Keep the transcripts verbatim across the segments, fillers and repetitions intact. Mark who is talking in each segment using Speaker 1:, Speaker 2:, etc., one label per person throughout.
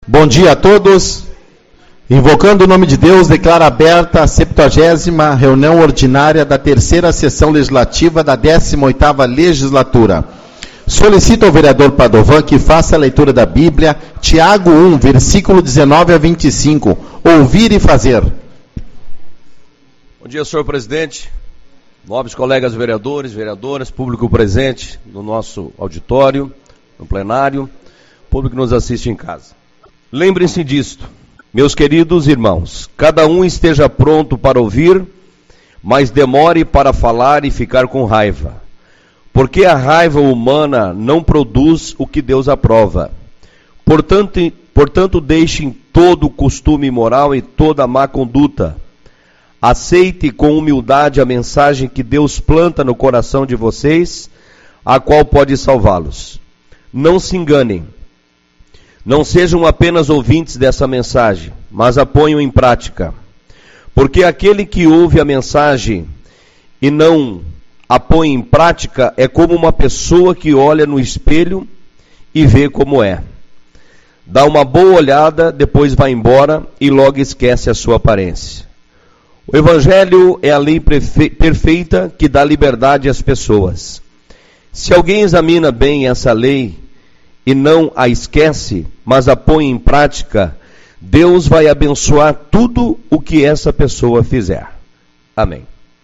Speaker 1: Bom dia a todos. Invocando o nome de Deus, declaro aberta a septuagésima reunião ordinária da terceira sessão legislativa da décima oitava legislatura. Solicito ao vereador Padovan que faça a leitura da Bíblia, Tiago um, versículo dezenove a vinte e cinco. Ouvir e fazer.
Speaker 2: Bom dia, senhor presidente, nobres colegas vereadores, vereadoras, público presente no nosso auditório, no plenário, público que nos assiste em casa. Lembrem-se disto, meus queridos irmãos, cada um esteja pronto para ouvir, mas demore para falar e ficar com raiva, porque a raiva humana não produz o que Deus aprova. Portanto, portanto deixem todo o costume imoral e toda a má conduta. Aceite com humildade a mensagem que Deus planta no coração de vocês, a qual pode salvá-los. Não se enganem. Não sejam apenas ouvintes dessa mensagem, mas a ponham em prática. Porque aquele que ouve a mensagem e não a põe em prática é como uma pessoa que olha no espelho e vê como é. Dá uma boa olhada, depois vai embora e logo esquece a sua aparência. O Evangelho é a lei perfeita que dá liberdade às pessoas. Se alguém examina bem essa lei e não a esquece, mas a põe em prática, Deus vai abençoar tudo o que essa pessoa fizer. Amém.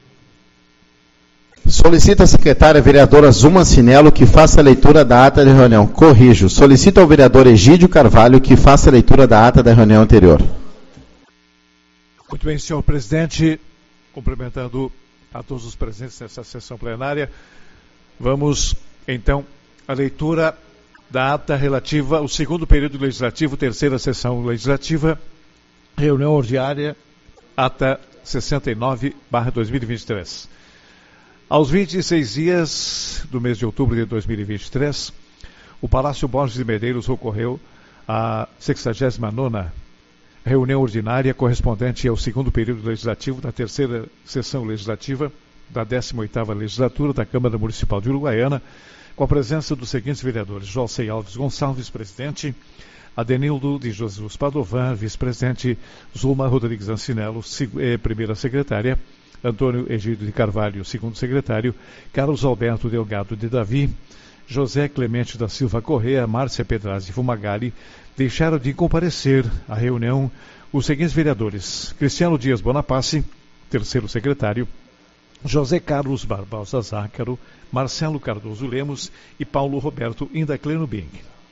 Speaker 1: Solicita a secretária vereadora Zuma Cinello que faça a leitura da ata da reunião. Corrijo. Solicita ao vereador Egídio Carvalho que faça a leitura da ata da reunião anterior.
Speaker 3: Muito bem, senhor presidente. Cumprimentando a todos os presentes nessa sessão plenária. Vamos, então, à leitura da ata relativa ao segundo período legislativo, terceira sessão legislativa, reunião ordinária, ata sessenta e nove barra dois mil e vinte e três. Aos vinte e seis dias do mês de outubro de dois mil e vinte e três, o Palácio Borges de Medeiros ocorreu a sexagésima nona reunião ordinária correspondente ao segundo período legislativo da terceira sessão legislativa da décima oitava legislatura da Câmara Municipal de Uruguaiana, com a presença dos seguintes vereadores: José Alves Gonçalves, presidente; Adenildo de Jesus Padovan, vice-presidente; Zuma Rodrigues Ancinello, primeira secretária; Antônio Egídio de Carvalho, segundo secretário; Carlos Alberto Delgado de Davi; José Clemente da Silva Correa, Márcia Pedrazzi Fumagalli. Deixaram de comparecer à reunião os seguintes vereadores: Cristiano Dias Bonapace, terceiro secretário; José Carlos Barbosa Zácaro, Marcelo Cardoso Lemos e Paulo Roberto Indacleno Bing.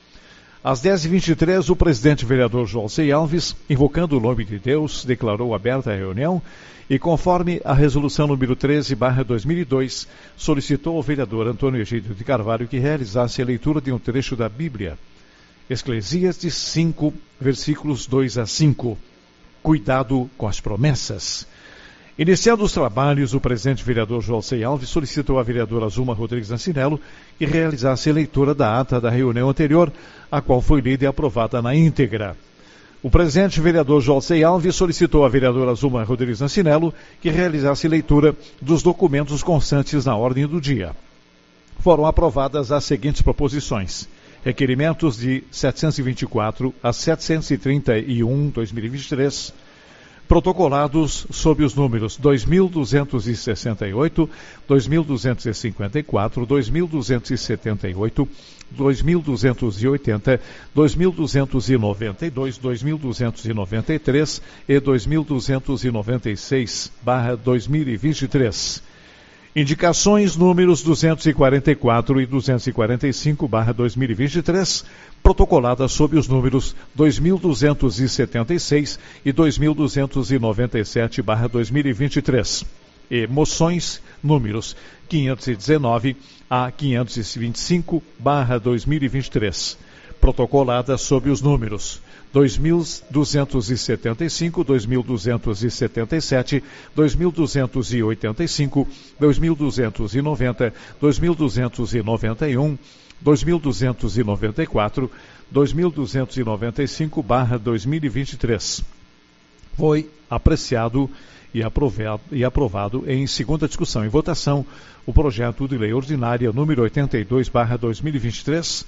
Speaker 3: Às dez e vinte e três, o presidente vereador José Alves, invocando o nome de Deus, declarou aberta a reunião e, conforme a resolução número treze barra dois mil e dois, solicitou ao vereador Antônio Egídio de Carvalho que realizasse a leitura de um trecho da Bíblia, Eclesiastes cinco, versículos dois a cinco. Cuidado com as promessas. Iniciando os trabalhos, o presidente vereador José Alves solicitou à vereadora Zuma Rodrigues Ancinello que realizasse a leitura da ata da reunião anterior, a qual foi lida e aprovada na íntegra. O presidente vereador José Alves solicitou à vereadora Zuma Rodrigues Ancinello que realizasse leitura dos documentos constantes na ordem do dia. Foram aprovadas as seguintes proposições: requerimentos de setecentos e vinte e quatro a setecentos e trinta e um, dois mil e vinte e três, protocolados sob os números dois mil duzentos e sessenta e oito, dois mil duzentos e cinquenta e quatro, dois mil duzentos e setenta e oito, dois mil duzentos e oitenta, dois mil duzentos e noventa e dois, dois mil duzentos e noventa e três e dois mil duzentos e noventa e seis barra dois mil e vinte e três. Indicações números duzentos e quarenta e quatro e duzentos e quarenta e cinco barra dois mil e vinte e três, protocoladas sob os números dois mil duzentos e setenta e seis e dois mil duzentos e noventa e sete barra dois mil e vinte e três. E moções números quinhentos e dezenove a quinhentos e vinte e cinco barra dois mil e vinte e três, protocoladas sob os números dois mil duzentos e setenta e cinco, dois mil duzentos e setenta e sete, dois mil duzentos e oitenta e cinco, dois mil duzentos e noventa, dois mil duzentos e noventa e um, dois mil duzentos e noventa e quatro, dois mil duzentos e noventa e cinco barra dois mil e vinte e três. Foi apreciado e aprovado, e aprovado em segunda discussão e votação o projeto de lei ordinária número oitenta e dois barra dois mil e vinte e três,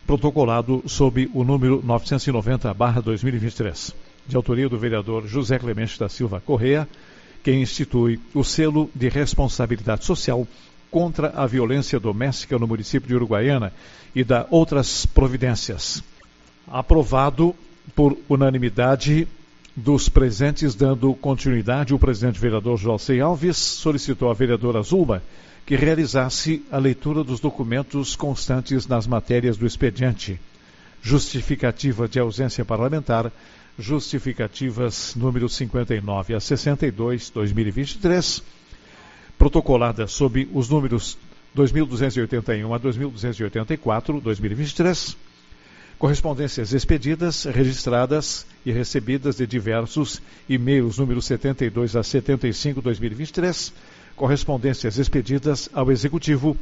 Speaker 3: protocolado sob o número novecentos e noventa barra dois mil e vinte e três, de autoria do vereador José Clemente da Silva Correa, que institui o selo de responsabilidade social contra a violência doméstica no município de Uruguaiana e da outras providências. Aprovado por unanimidade dos presentes, dando continuidade, o presidente vereador Joalcei Alves solicitou à vereadora Zulma que realizasse a leitura dos documentos constantes nas matérias do expediente: justificativa de ausência parlamentar, justificativas número cinquenta e nove a sessenta e dois, dois mil e vinte e três, protocolada sob os números dois mil duzentos e oitenta e um a dois mil duzentos e oitenta e quatro, dois mil e vinte e três, correspondências expedidas, registradas e recebidas de diversos e-mails número setenta e dois a setenta e cinco, dois mil e vinte e três, correspondências expedidas ao Executivo,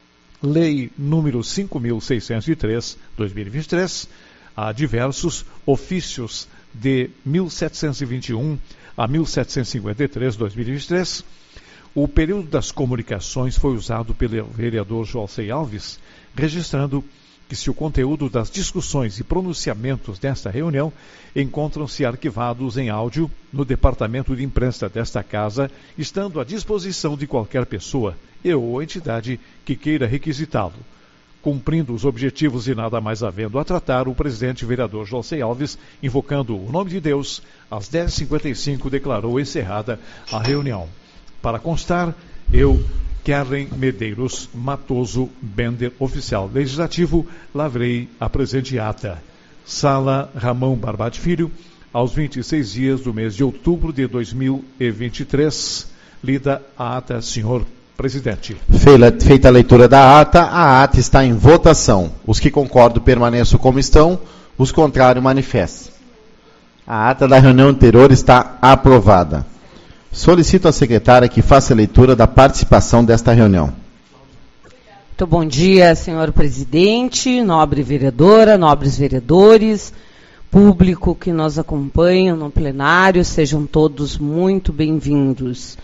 Speaker 3: Lei número cinco mil seiscentos e três, dois mil e vinte e três, a diversos ofícios de mil setecentos e vinte e um a mil setecentos e cinquenta e três, dois mil e vinte e três. O período das comunicações foi usado pelo vereador Joalcei Alves, registrando que se o conteúdo das discussões e pronunciamentos desta reunião encontram-se arquivados em áudio no departamento de imprensa desta casa, estando à disposição de qualquer pessoa e ou entidade que queira requisitá-lo. Cumprindo os objetivos e nada mais havendo a tratar, o presidente vereador Joalcei Alves, invocando o nome de Deus, às dez e cinquenta e cinco declarou encerrada a reunião. Para constar, eu, Keren Medeiros Matoso Bender, oficial legislativo, lavrei a presente ata. Sala Ramão Barbade Filho, aos vinte e seis dias do mês de outubro de dois mil e vinte e três. Lida a ata, senhor presidente.
Speaker 1: Feita a leitura da ata, a ata está em votação. Os que concordam permaneçam como estão, os contrários manifestem. A ata da reunião anterior está aprovada. Solicito à secretária que faça a leitura da participação desta reunião.
Speaker 4: Muito bom dia, senhor presidente, nobre vereadora, nobres vereadores, público que nos acompanha no plenário, sejam todos muito bem-vindos.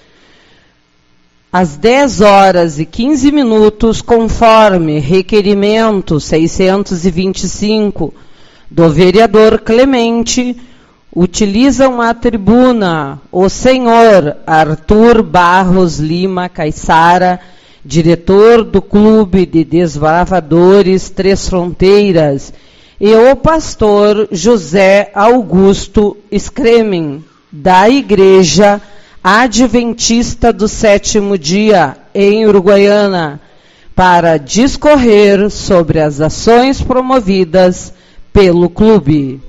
Speaker 4: Às dez horas e quinze minutos, conforme requerimento seiscentos e vinte e cinco do vereador Clemente, utilizam a tribuna o senhor Arthur Barros Lima Caissara, diretor do Clube de Desbravadores Três Fronteiras, e o pastor José Augusto Scremen, da Igreja Adventista do Sétimo Dia, em Uruguaiana, para discorrer sobre as ações promovidas pelo clube.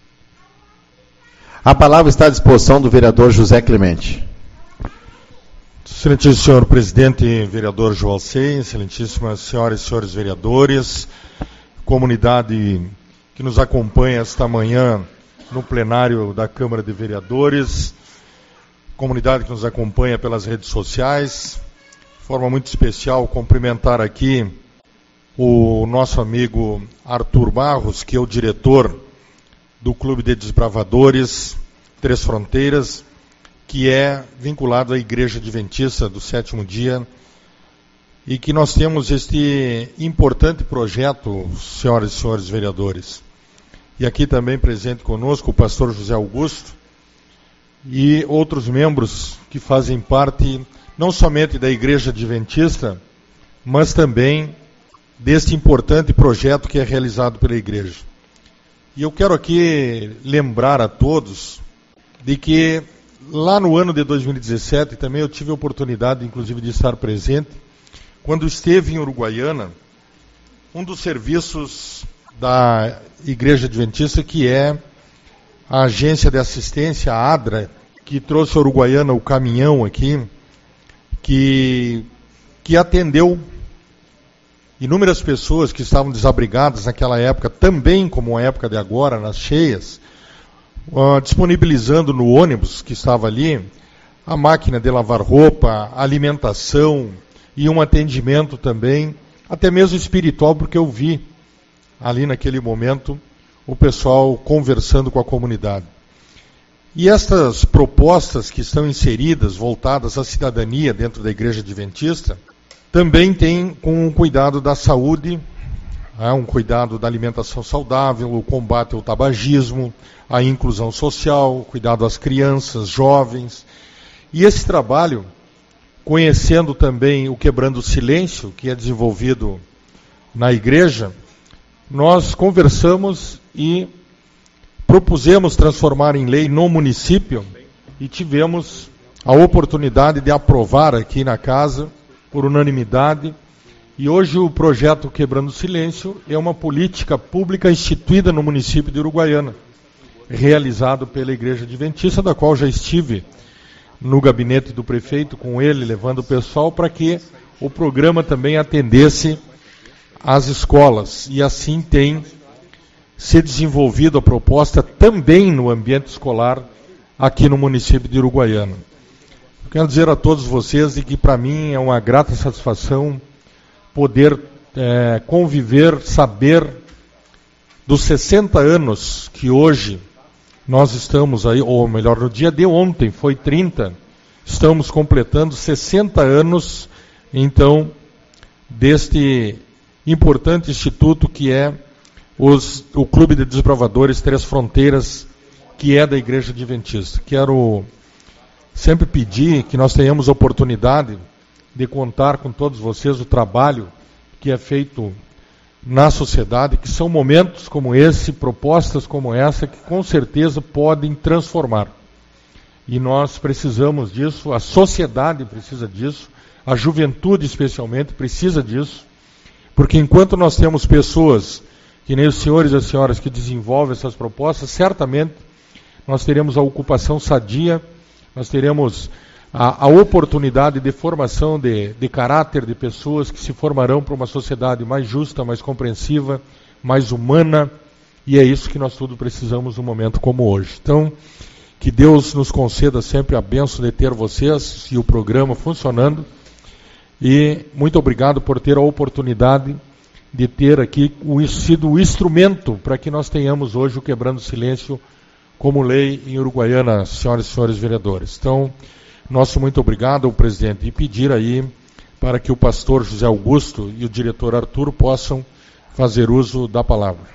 Speaker 1: A palavra está à disposição do vereador José Clemente.
Speaker 5: Excelentíssimo senhor presidente, vereador Joalcei, excelentíssimas senhoras e senhores vereadores, comunidade que nos acompanha esta manhã no plenário da Câmara de Vereadores, comunidade que nos acompanha pelas redes sociais, de forma muito especial cumprimentar aqui o nosso amigo Arthur Barros, que é o diretor do Clube de Desbravadores Três Fronteiras, que é vinculado à Igreja Adventista do Sétimo Dia, e que nós temos este importante projeto, senhoras e senhores vereadores. E aqui também presente conosco o pastor José Augusto e outros membros que fazem parte não somente da Igreja Adventista, mas também deste importante projeto que é realizado pela Igreja. E eu quero aqui lembrar a todos de que lá no ano de dois mil e dezessete também eu tive a oportunidade, inclusive, de estar presente, quando esteve em Uruguaiana, um dos serviços da Igreja Adventista, que é a Agência de Assistência, a ADRA, que trouxe a Uruguaiana o caminhão aqui, que, que atendeu inúmeras pessoas que estavam desabrigadas naquela época, também como a época de agora, nas cheias, uh, disponibilizando no ônibus que estava ali a máquina de lavar roupa, alimentação e um atendimento também, até mesmo espiritual, porque eu vi ali naquele momento o pessoal conversando com a comunidade. E estas propostas que estão inseridas, voltadas à cidadania dentro da Igreja Adventista, também tem com o cuidado da saúde, É um cuidado da alimentação saudável, o combate ao tabagismo, a inclusão social, o cuidado às crianças, jovens. E esse trabalho, conhecendo também o Quebrando o Silêncio, que é desenvolvido na igreja, nós conversamos e propusemos transformar em lei no município e tivemos a oportunidade de aprovar aqui na casa, por unanimidade. E hoje o projeto Quebrando o Silêncio é uma política pública instituída no município de Uruguaiana, realizado pela Igreja Adventista, da qual já estive no gabinete do prefeito com ele, levando o pessoal para que o programa também atendesse às escolas. E assim tem se desenvolvido a proposta também no ambiente escolar aqui no município de Uruguaiana. Eu quero dizer a todos vocês de que para mim é uma grata satisfação poder é, conviver, saber dos sessenta anos que hoje nós estamos aí, ou melhor, no dia de ontem, foi trinta, estamos completando sessenta anos, então, deste importante instituto que é os, o Clube de Desbravadores Três Fronteiras, que é da Igreja Adventista. Quero sempre pedir que nós tenhamos oportunidade de contar com todos vocês o trabalho que é feito na sociedade, que são momentos como esse, propostas como essa, que com certeza podem transformar. E nós precisamos disso, a sociedade precisa disso, a juventude especialmente precisa disso, porque enquanto nós temos pessoas, que nem os senhores e as senhoras que desenvolvem essas propostas, certamente nós teremos a ocupação sadia, nós teremos a, a oportunidade de formação de, de caráter de pessoas que se formarão para uma sociedade mais justa, mais compreensiva, mais humana, e é isso que nós tudo precisamos num momento como hoje. Então, que Deus nos conceda sempre a bênção de ter vocês e o programa funcionando, e muito obrigado por ter a oportunidade de ter aqui o, sido o instrumento para que nós tenhamos hoje o Quebrando o Silêncio como lei em Uruguaiana, senhoras e senhores vereadores. Então, nosso muito obrigado ao presidente, e pedir aí para que o pastor José Augusto e o diretor Arthur possam fazer uso da palavra.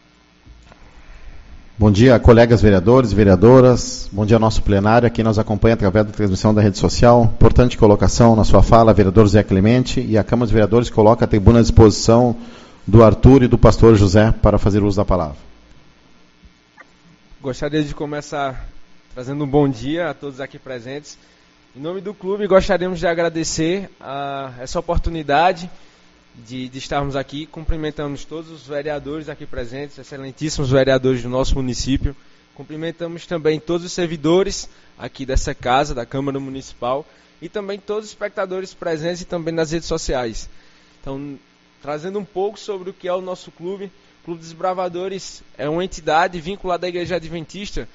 Speaker 1: Bom dia, colegas vereadores e vereadoras. Bom dia ao nosso plenário, aqui nos acompanha através da transmissão da rede social. Importante colocação na sua fala, vereador Zé Clemente, e a Câmara dos Vereadores coloca a tribuna à disposição do Arthur e do pastor José para fazer uso da palavra.
Speaker 6: Gostaria de começar trazendo um bom dia a todos aqui presentes. Em nome do clube, gostaríamos de agradecer a essa oportunidade de, de estarmos aqui. Cumprimentamos todos os vereadores aqui presentes, excelentíssimos vereadores do nosso município. Cumprimentamos também todos os servidores aqui dessa casa, da Câmara Municipal, e também todos os espectadores presentes e também nas redes sociais. Então, trazendo um pouco sobre o que é o nosso clube. O Clube dos Desbravadores é uma entidade vinculada à Igreja Adventista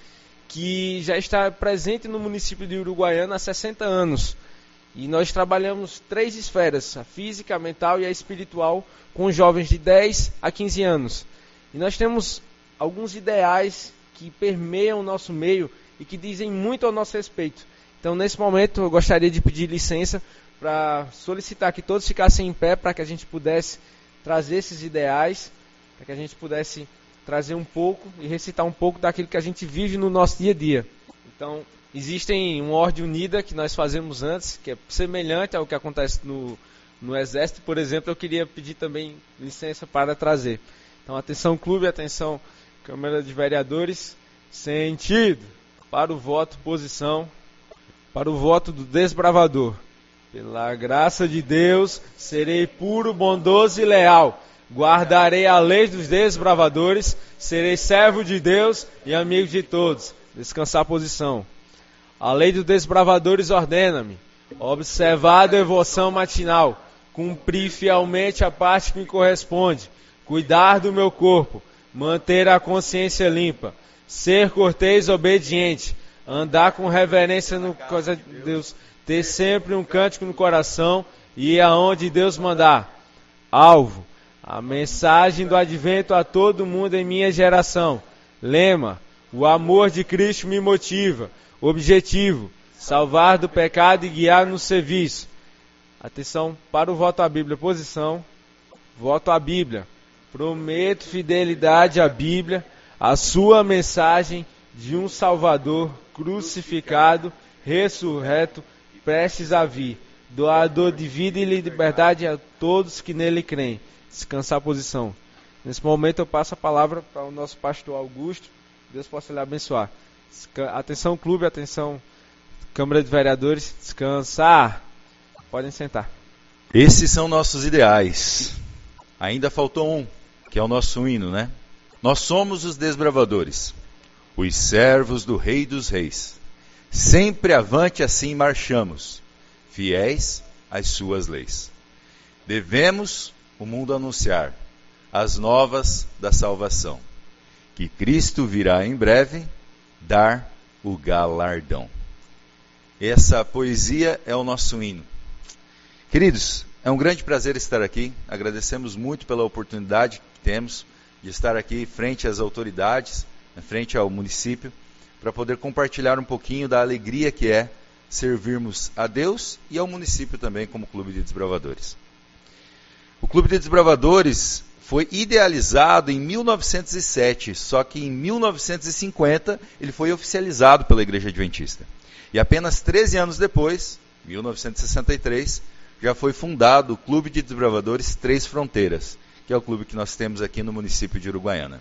Speaker 6: que já está presente no município de Uruguaiana há sessenta anos. E nós trabalhamos três esferas, a física, a mental e a espiritual, com jovens de dez a quinze anos. E nós temos alguns ideais que permeiam o nosso meio e que dizem muito ao nosso respeito. Então, nesse momento, eu gostaria de pedir licença para solicitar que todos ficassem em pé para que a gente pudesse trazer esses ideais, para que a gente pudesse trazer um pouco e recitar um pouco daquilo que a gente vive no nosso dia a dia. Então, existem uma ordem unida que nós fazemos antes, que é semelhante ao que acontece no, no Exército, por exemplo. Eu queria pedir também licença para trazer. Então, atenção clube, atenção Câmara de Vereadores, sentido para o voto, posição, para o voto do desbravador. Pela graça de Deus, serei puro, bondoso e leal. Guardarei a lei dos desbravadores, serei servo de Deus e amigo de todos. Descansar a posição. A lei dos desbravadores ordena-me observar a devoção matinal, cumprir fielmente a parte que me corresponde, cuidar do meu corpo, manter a consciência limpa, ser cortês e obediente, andar com reverência no coisa de Deus, ter sempre um cântico no coração e ir aonde Deus mandar. Alvo: a mensagem do advento a todo mundo em minha geração. Lema: o amor de Cristo me motiva. Objetivo: salvar do pecado e guiar no serviço. Atenção para o voto à Bíblia. Posição: voto à Bíblia. prometo fidelidade à Bíblia, à sua mensagem de um Salvador crucificado, ressurreto, prestes a vir, doador de vida e liberdade a todos que nele creem. Descansar a posição. Nesse momento eu passo a palavra para o nosso pastor Augusto. Deus possa lhe abençoar. Atenção clube, atenção Câmara de Vereadores. Descansar. Podem sentar.
Speaker 7: Esses são nossos ideais. Ainda faltou um, que é o nosso hino, né? Nós somos os desbravadores, os servos do Rei dos Reis. Sempre avante assim marchamos, fiéis às suas leis. Devemos o mundo anunciar as novas da salvação, que Cristo virá em breve dar o galardão. Essa poesia é o nosso hino. Queridos, é um grande prazer estar aqui. Agradecemos muito pela oportunidade que temos de estar aqui frente às autoridades, frente ao município, para poder compartilhar um pouquinho da alegria que é servirmos a Deus e ao município também como Clube de Desbravadores. O Clube de Desbravadores foi idealizado em mil novecentos e sete, só que em mil novecentos e cinquenta ele foi oficializado pela Igreja Adventista. E apenas treze anos depois, mil novecentos e sessenta e três, já foi fundado o Clube de Desbravadores Três Fronteiras, que é o clube que nós temos aqui no município de Uruguaiana.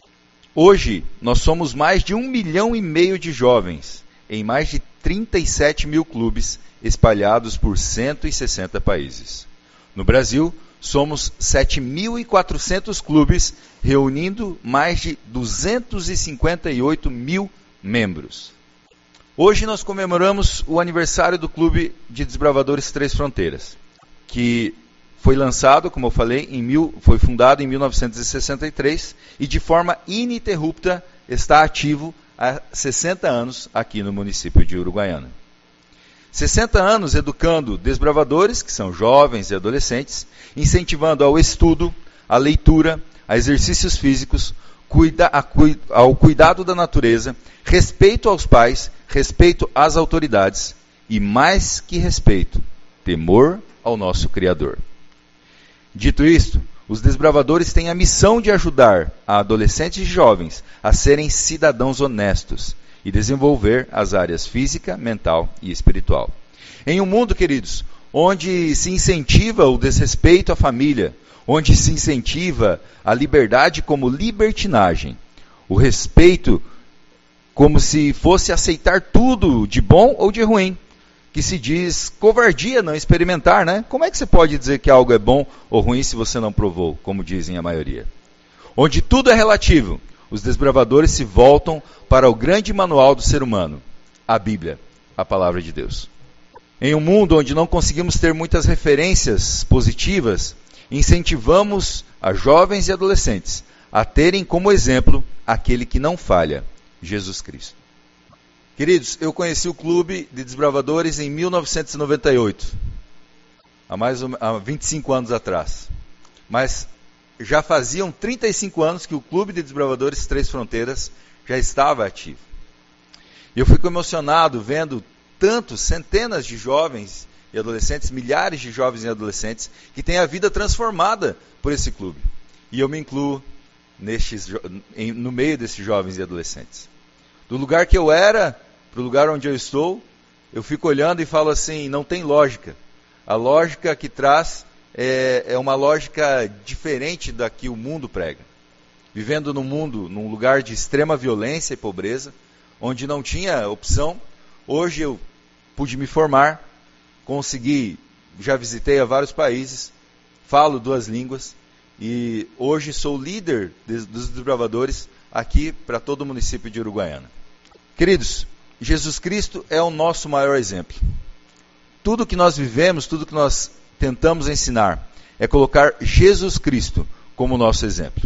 Speaker 7: Hoje, nós somos mais de um milhão e meio de jovens, em mais de trinta e sete mil clubes, espalhados por cento e sessenta países. No Brasil, somos sete mil e quatrocentos clubes, reunindo mais de duzentos e cinquenta e oito mil membros. Hoje nós comemoramos o aniversário do Clube de Desbravadores Três Fronteiras, que foi lançado, como eu falei, em mil, foi fundado em mil novecentos e sessenta e três e de forma ininterrupta está ativo há sessenta anos aqui no município de Uruguaiana. sessenta anos educando desbravadores, que são jovens e adolescentes, incentivando ao estudo, à leitura, a exercícios físicos, cuida, a, ao cuidado da natureza, respeito aos pais, respeito às autoridades e, mais que respeito, temor ao nosso Criador. Dito isto, os desbravadores têm a missão de ajudar a adolescentes e jovens a serem cidadãos honestos e desenvolver as áreas física, mental e espiritual. Em um mundo, queridos, onde se incentiva o desrespeito à família, onde se incentiva a liberdade como libertinagem, o respeito como se fosse aceitar tudo de bom ou de ruim, que se diz covardia não experimentar, né? Como é que você pode dizer que algo é bom ou ruim se você não provou, como dizem a maioria? Onde tudo é relativo, os desbravadores se voltam para o grande manual do ser humano, a Bíblia, a Palavra de Deus. Em um mundo onde não conseguimos ter muitas referências positivas, incentivamos a jovens e adolescentes a terem como exemplo aquele que não falha, Jesus Cristo. Queridos, eu conheci o Clube de Desbravadores em mil novecentos e noventa e oito, há, mais, há vinte e cinco anos atrás. Mas já faziam trinta e cinco anos que o Clube de Desbravadores Três Fronteiras já estava ativo. E eu fico emocionado vendo tantos, centenas de jovens e adolescentes, milhares de jovens e adolescentes, que têm a vida transformada por esse clube. E eu me incluo nestes, no meio desses jovens e adolescentes. Do lugar que eu era, para o lugar onde eu estou, eu fico olhando e falo assim, não tem lógica. A lógica que traz é, é uma lógica diferente da que o mundo prega. Vivendo num mundo, num lugar de extrema violência e pobreza, onde não tinha opção, hoje eu pude me formar, consegui, já visitei a vários países, falo duas línguas, e hoje sou líder de, dos desbravadores aqui para todo o município de Uruguaiana. Queridos, Jesus Cristo é o nosso maior exemplo. Tudo que nós vivemos, tudo que nós tentamos ensinar, é colocar Jesus Cristo como nosso exemplo.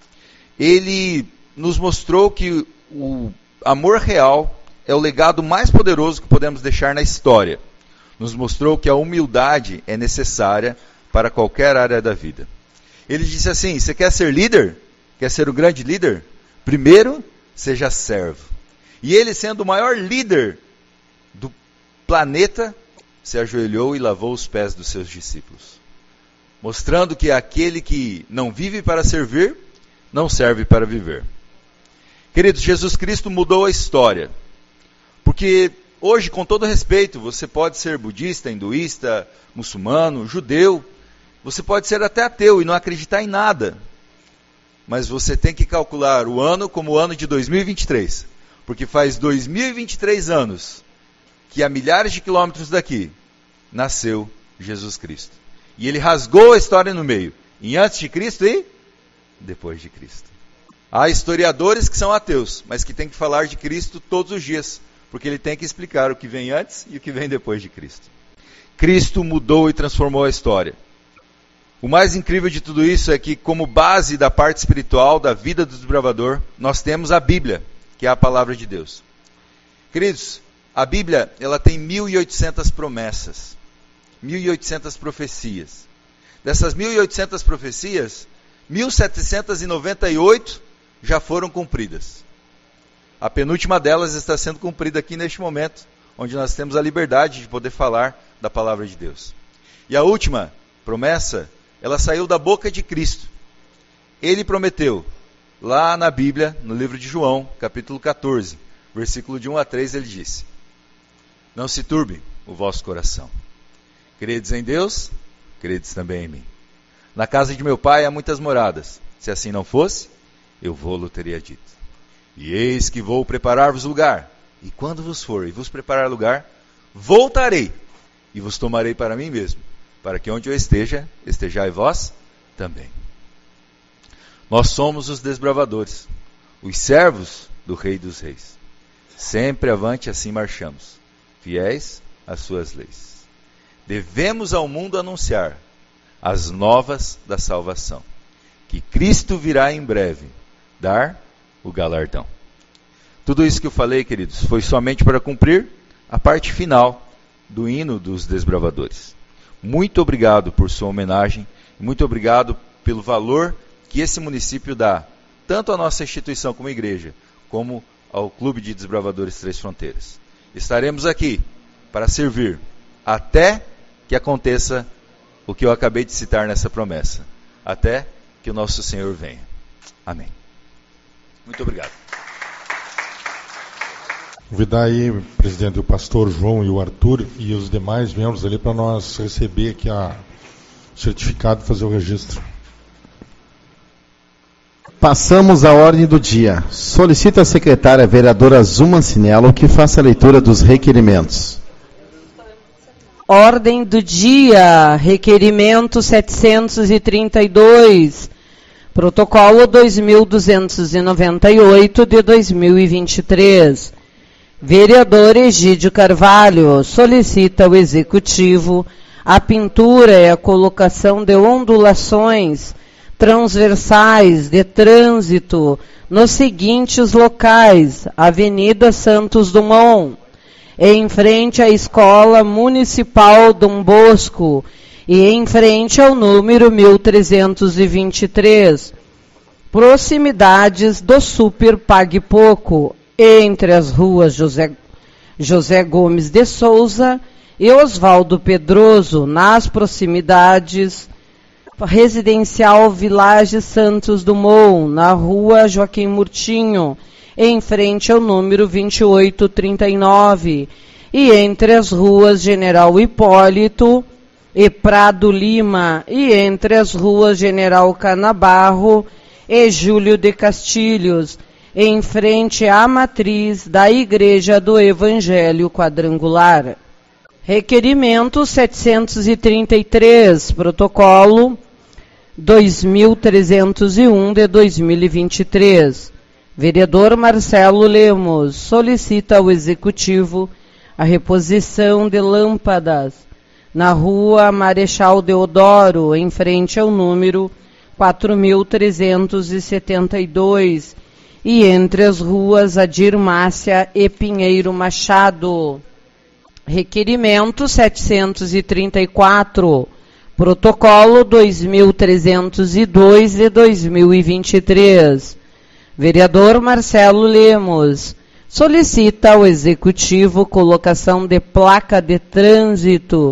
Speaker 7: Ele nos mostrou que o amor real é o legado mais poderoso que podemos deixar na história. Nos mostrou que a humildade é necessária para qualquer área da vida. Ele disse assim, você quer ser líder? Quer ser o grande líder? Primeiro, seja servo. E ele, sendo o maior líder do planeta, se ajoelhou e lavou os pés dos seus discípulos. mostrando que aquele que não vive para servir, não serve para viver. Queridos, Jesus Cristo mudou a história. Porque hoje, com todo respeito, você pode ser budista, hinduísta, muçulmano, judeu, você pode ser até ateu e não acreditar em nada. Mas você tem que calcular o ano como o ano de dois mil e vinte e três. Porque faz dois mil e vinte e três anos que a milhares de quilômetros daqui nasceu Jesus Cristo. E ele rasgou a história no meio, em antes de Cristo e depois de Cristo. Há historiadores que são ateus, mas que têm que falar de Cristo todos os dias, porque ele tem que explicar o que vem antes e o que vem depois de Cristo. Cristo mudou e transformou a história. O mais incrível de tudo isso é que, como base da parte espiritual da vida do desbravador, nós temos a Bíblia, que é a palavra de Deus. Queridos, a Bíblia ela tem mil e oitocentas promessas, mil e oitocentas profecias. Dessas mil e oitocentas profecias, mil setecentas e noventa e oito já foram cumpridas. A penúltima delas está sendo cumprida aqui neste momento, onde nós temos a liberdade de poder falar da palavra de Deus. E a última promessa, ela saiu da boca de Cristo. Ele prometeu, lá na Bíblia, no livro de João, capítulo catorze, versículo de um a três, ele disse: não se turbe o vosso coração. Credes em Deus, credes também em mim. Na casa de meu pai há muitas moradas. Se assim não fosse, eu vou-lo teria dito. E eis que vou preparar-vos lugar. E quando vos for e vos preparar lugar, voltarei e vos tomarei para mim mesmo, para que onde eu esteja, estejai vós também. Nós somos os desbravadores, os servos do Rei dos Reis. Sempre avante assim marchamos, fiéis às suas leis. Devemos ao mundo anunciar as novas da salvação, que Cristo virá em breve dar o galardão. Tudo isso que eu falei, queridos, foi somente para cumprir a parte final do hino dos desbravadores. Muito obrigado por sua homenagem, muito obrigado pelo valor que esse município dá, tanto à nossa instituição como igreja, como ao Clube de Desbravadores Três Fronteiras. Estaremos aqui para servir até que aconteça o que eu acabei de citar nessa promessa, até que o nosso Senhor venha. Amém. Muito obrigado.
Speaker 5: Convidar aí, presidente, o pastor João e o Arthur e os demais membros ali para nós receber aqui a, o certificado e fazer o registro.
Speaker 1: Passamos à ordem do dia. Solicito a secretária vereadora Zuma Cinello que faça a leitura dos requerimentos.
Speaker 4: Ordem do dia, requerimento setecentos e trinta e dois, protocolo dois mil duzentos e noventa e oito de dois mil e vinte e três. Vereador Egídio Carvalho solicita ao Executivo a pintura e a colocação de ondulações transversais de trânsito nos seguintes locais: Avenida Santos Dumont, em frente à Escola Municipal Dom Bosco e em frente ao número mil trezentos e vinte e três, proximidades do Super Pague Pouco, entre as ruas José, José Gomes de Souza e Oswaldo Pedroso, nas proximidades Residencial Village Santos Dumont, na rua Joaquim Murtinho, em frente ao número vinte e oito trinta e nove, e entre as ruas General Hipólito e Prado Lima, e entre as ruas General Canabarro e Júlio de Castilhos, em frente à matriz da Igreja do Evangelho Quadrangular. Requerimento setecentos e trinta e três, protocolo dois mil trezentos e um de dois mil e vinte e três. Vereador Marcelo Lemos solicita ao Executivo a reposição de lâmpadas na rua Marechal Deodoro, em frente ao número quatro mil trezentos e setenta e dois, e entre as ruas Adir Márcia e Pinheiro Machado. Requerimento setecentos e trinta e quatro, protocolo dois mil trezentos e dois de dois mil e vinte e três. Vereador Marcelo Lemos solicita ao Executivo colocação de placa de trânsito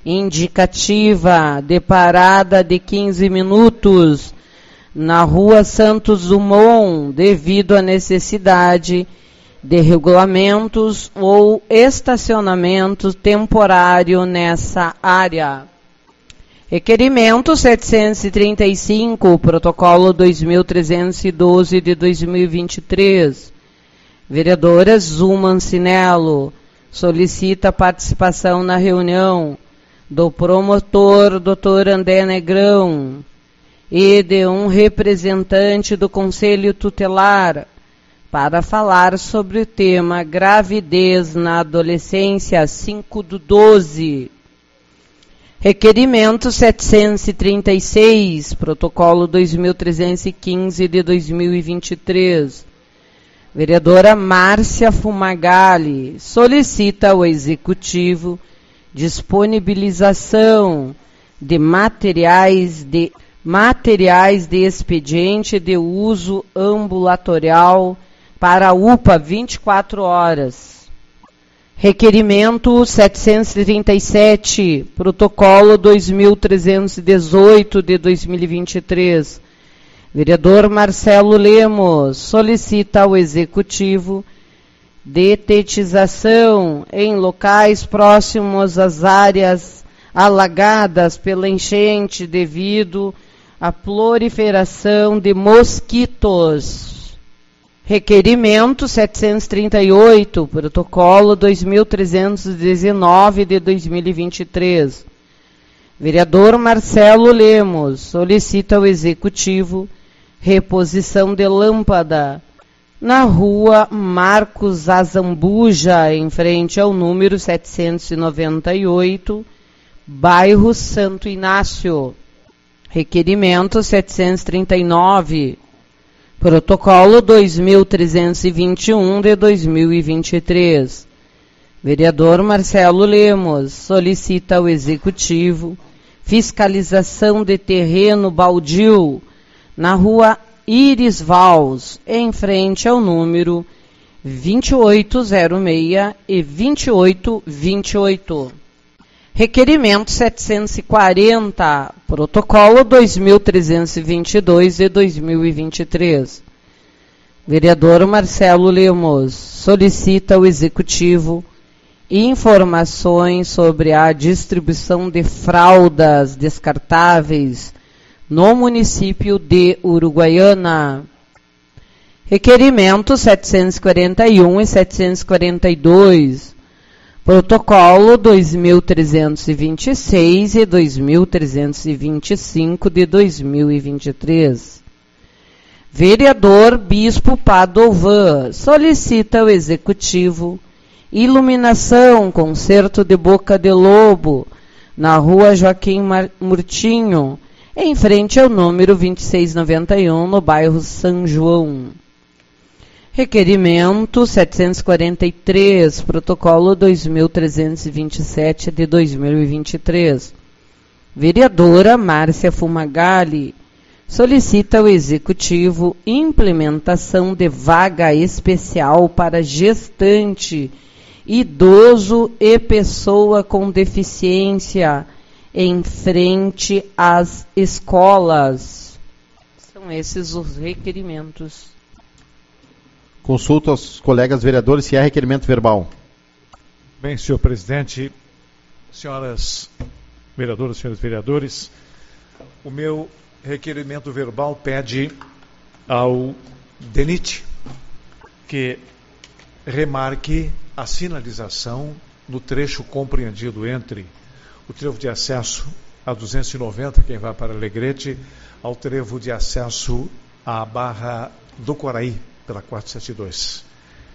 Speaker 4: indicativa de parada de quinze minutos na Rua Santos Dumont, devido à necessidade de regulamentos ou estacionamento temporário nessa área. Requerimento setecentos e trinta e cinco, protocolo dois mil trezentos e doze de dois mil e vinte e três. Vereadora Zuma Ancinello solicita participação na reunião do promotor doutor André Negrão e de um representante do Conselho Tutelar para falar sobre o tema gravidez na adolescência, cinco do doze. Requerimento setecentos e trinta e seis, protocolo dois mil trezentos e quinze de dois mil e vinte e três. Vereadora Márcia Fumagalli solicita ao Executivo disponibilização de materiais de, materiais de expediente de uso ambulatorial para a U P A vinte e quatro horas. Requerimento setecentos e trinta e sete, protocolo dois mil trezentos e dezoito de dois mil e vinte e três. Vereador Marcelo Lemos solicita ao Executivo detetização em locais próximos às áreas alagadas pela enchente devido à proliferação de mosquitos. Requerimento setecentos e trinta e oito, protocolo dois mil trezentos e dezenove de dois mil e vinte e três. Vereador Marcelo Lemos solicita ao Executivo reposição de lâmpada na Rua Marcos Azambuja, em frente ao número setecentos e noventa e oito, bairro Santo Inácio. Requerimento setecentos e trinta e nove, protocolo dois mil trezentos e vinte e um de dois mil e vinte e três. Vereador Marcelo Lemos solicita ao Executivo fiscalização de terreno baldio na Rua Iris Vals, em frente ao número vinte e oito zero seis e vinte e oito vinte e oito. Requerimento setecentos e quarenta, protocolo dois mil trezentos e vinte e dois de dois mil e vinte e três. Vereador Marcelo Lemos solicita ao Executivo informações sobre a distribuição de fraldas descartáveis no município de Uruguaiana. Requerimento setecentos e quarenta e um e setecentos e quarenta e dois. Protocolo dois mil trezentos e vinte e seis e dois mil trezentos e vinte e cinco de dois mil e vinte e três. Vereador Bispo Padovan solicita ao Executivo iluminação, concerto de Boca de Lobo, na Rua Joaquim Murtinho, em frente ao número vinte e seis noventa e um, no bairro São João. Requerimento setecentos e quarenta e três, protocolo dois mil trezentos e vinte e sete de dois mil e vinte e três. Vereadora Márcia Fumagalli solicita ao Executivo implementação de vaga especial para gestante, idoso e pessoa com deficiência em frente às escolas. São esses os requerimentos.
Speaker 1: Consulto aos colegas vereadores se há requerimento verbal.
Speaker 3: Bem, senhor presidente, senhoras vereadoras, senhores vereadores, o meu requerimento verbal pede ao D N I T que remarque a sinalização no trecho compreendido entre o trevo de acesso a duzentos e noventa, quem vai para Alegrete, ao trevo de acesso à Barra do Coraí, pela quatrocentos e setenta e dois.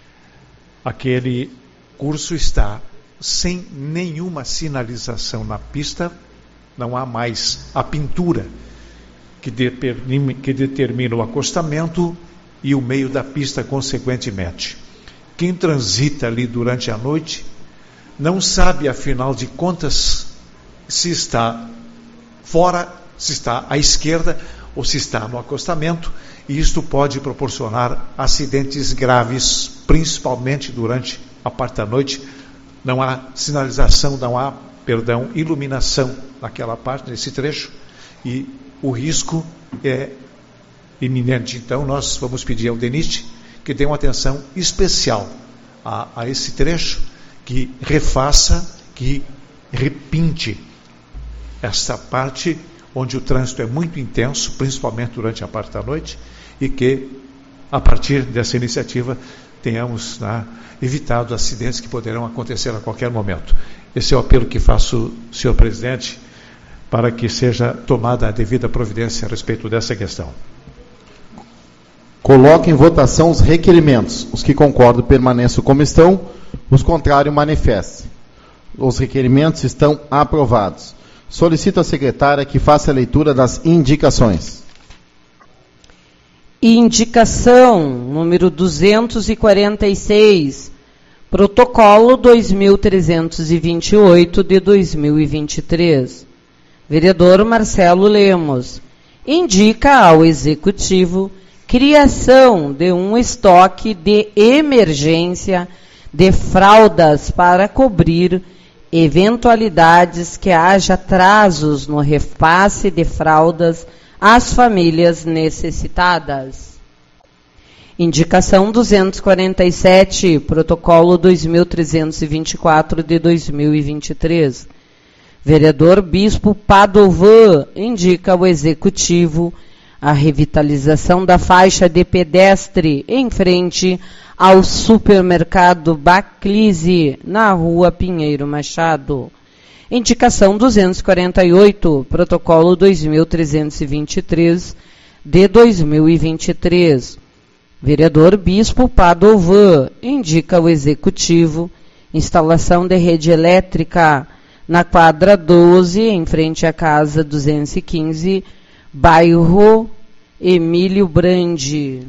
Speaker 3: Aquele curso está sem nenhuma sinalização na pista, não há mais a pintura que determina, que determina o acostamento e o meio da pista consequentemente. Quem transita ali durante a noite não sabe, afinal de contas, se está fora, se está à esquerda ou se está no acostamento, e isto pode proporcionar acidentes graves, principalmente durante a parte da noite. Não há sinalização, não há perdão, iluminação naquela parte, nesse trecho, e o risco é iminente. Então nós vamos pedir ao DENIT que dê uma atenção especial a, a esse trecho, que refaça, que repinte essa parte onde o trânsito é muito intenso, principalmente durante a parte da noite, e que, a partir dessa iniciativa, tenhamos, né, evitado acidentes que poderão acontecer a qualquer momento. Esse é o apelo que faço, senhor presidente, para que seja tomada a devida providência a respeito dessa questão.
Speaker 1: Coloque em votação os requerimentos. Os que concordam permaneçam como estão, os contrários manifestem. Os requerimentos estão aprovados. Solicito à secretária que faça a leitura das indicações.
Speaker 4: Indicação número duzentos e quarenta e seis, protocolo dois mil trezentos e vinte e oito de dois mil e vinte e três. Vereador Marcelo Lemos indica ao Executivo criação de um estoque de emergência de fraldas para cobrir eventualidades que haja atrasos no repasse de fraldas às famílias necessitadas. Indicação duzentos e quarenta e sete, protocolo dois mil trezentos e vinte e quatro de dois mil e vinte e três. Vereador Bispo Padovan indica ao Executivo a revitalização da faixa de pedestre em frente ao supermercado Baclise, na rua Pinheiro Machado. Indicação duzentos e quarenta e oito, protocolo dois mil trezentos e vinte e três de dois mil e vinte e três. Vereador Bispo Padovan indica ao Executivo instalação de rede elétrica na quadra doze, em frente à casa duzentos e quinze, bairro Emílio Brandi.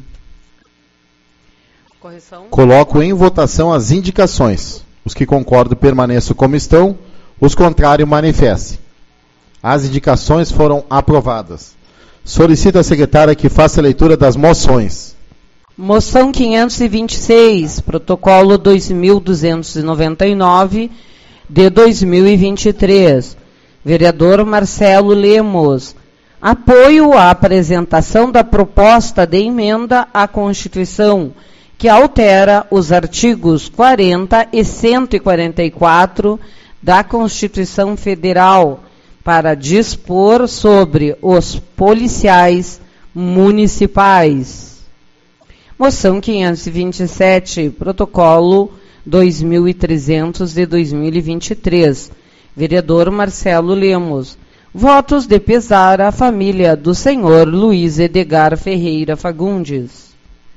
Speaker 4: Correção.
Speaker 1: Coloco em votação as indicações. Os que concordam permaneçam como estão, os contrários manifestem. As indicações foram aprovadas. Solicito à secretária que faça a leitura das moções.
Speaker 4: Moção quinhentos e vinte e seis, protocolo dois mil duzentos e noventa e nove de dois mil e vinte e três. Vereador Marcelo Lemos. Apoio à apresentação da proposta de emenda à Constituição, que altera os artigos quarenta e cento e quarenta e quatro da Constituição Federal para dispor sobre os policiais municipais. Moção quinhentos e vinte e sete, protocolo dois mil e trezentos de dois mil e vinte e três. Vereador Marcelo Lemos. Votos de pesar à família do senhor Luiz Edgar Ferreira Fagundes.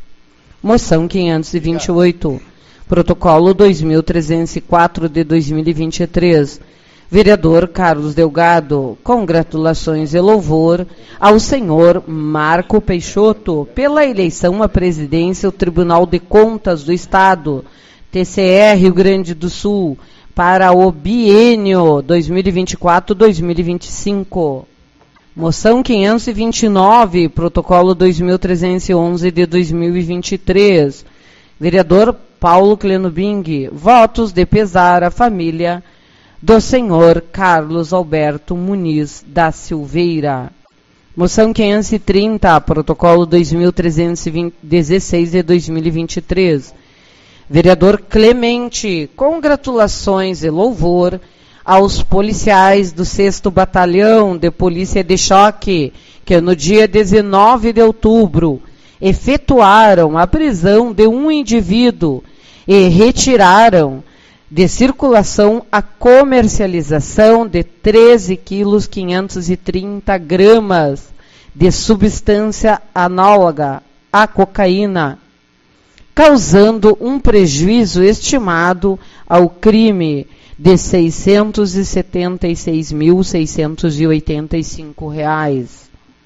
Speaker 4: Moção quinhentos e vinte e oito, protocolo dois mil trezentos e quatro de dois mil e vinte e três. Vereador Carlos Delgado, congratulações e louvor ao senhor Marco Peixoto pela eleição à presidência do Tribunal de Contas do Estado, T C E Rio Grande do Sul, para o biênio dois mil e vinte e quatro a dois mil e vinte e cinco. Moção quinhentos e vinte e nove, protocolo dois mil trezentos e onze de dois mil e vinte e três. Vereador Paulo Clenobing, votos de pesar à família do senhor Carlos Alberto Muniz da Silveira. Moção quinhentos e trinta, protocolo dois mil trezentos e dezesseis de dois mil e vinte e três. Vereador Clemente, congratulações e louvor aos policiais do sexto Batalhão de Polícia de Choque, que no dia dezenove de outubro efetuaram a prisão de um indivíduo e retiraram de circulação a comercialização de treze quilos quinhentos e trinta gramas de substância análoga à cocaína, causando um prejuízo estimado ao crime de seiscentos e setenta e seis mil, seiscentos e oitenta e cinco reais.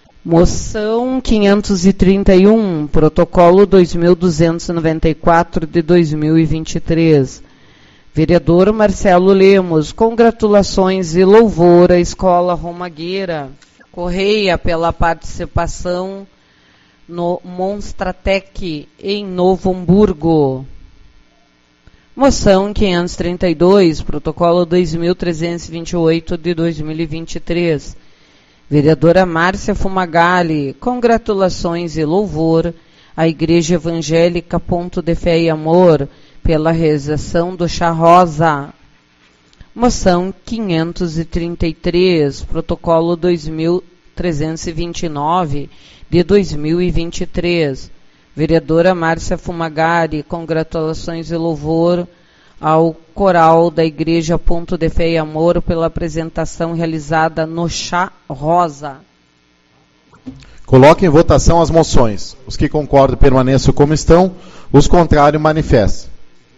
Speaker 4: Moção quinhentos e trinta e um, protocolo dois mil duzentos e noventa e quatro de dois mil e vinte e três. Vereador Marcelo Lemos, congratulações e louvor à Escola Romagueira Correia pela participação no Monstratec em Novo Hamburgo. Moção quinhentos e trinta e dois, protocolo dois mil trezentos e vinte e oito de dois mil e vinte e três. Vereadora Márcia Fumagalli, congratulações e louvor à Igreja Evangélica Ponto de Fé e Amor pela realização do Chá Rosa. Moção quinhentos e trinta e três, protocolo dois mil trezentos e vinte e nove de dois mil e vinte e três. Vereadora Márcia Fumagalli, congratulações e louvor ao coral da Igreja Ponto de Fé e Amor pela apresentação realizada no Chá Rosa.
Speaker 1: Coloque em votação as moções. Os que concordam permaneçam como estão, os contrários manifestem.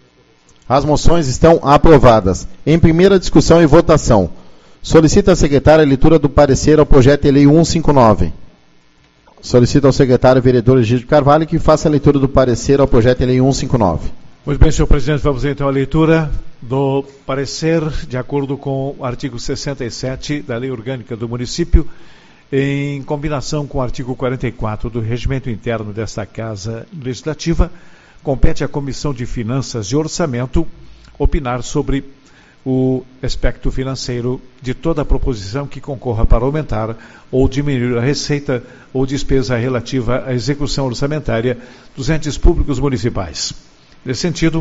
Speaker 1: As moções estão aprovadas. Em primeira discussão e votação, solicita a secretária a leitura do parecer ao projeto de lei cento e cinquenta e nove. Solicito ao secretário vereador Egídio Carvalho que faça a leitura do parecer ao projeto de lei cento e cinquenta e nove.
Speaker 3: Muito bem, senhor presidente, vamos então à leitura do parecer de acordo com o artigo sessenta e sete da Lei Orgânica do Município, em combinação com o artigo quarenta e quatro do Regimento Interno desta Casa Legislativa. Compete à Comissão de Finanças e Orçamento opinar sobre o aspecto financeiro de toda a proposição que concorra para aumentar ou diminuir a receita ou despesa relativa à execução orçamentária dos entes públicos municipais. Nesse sentido,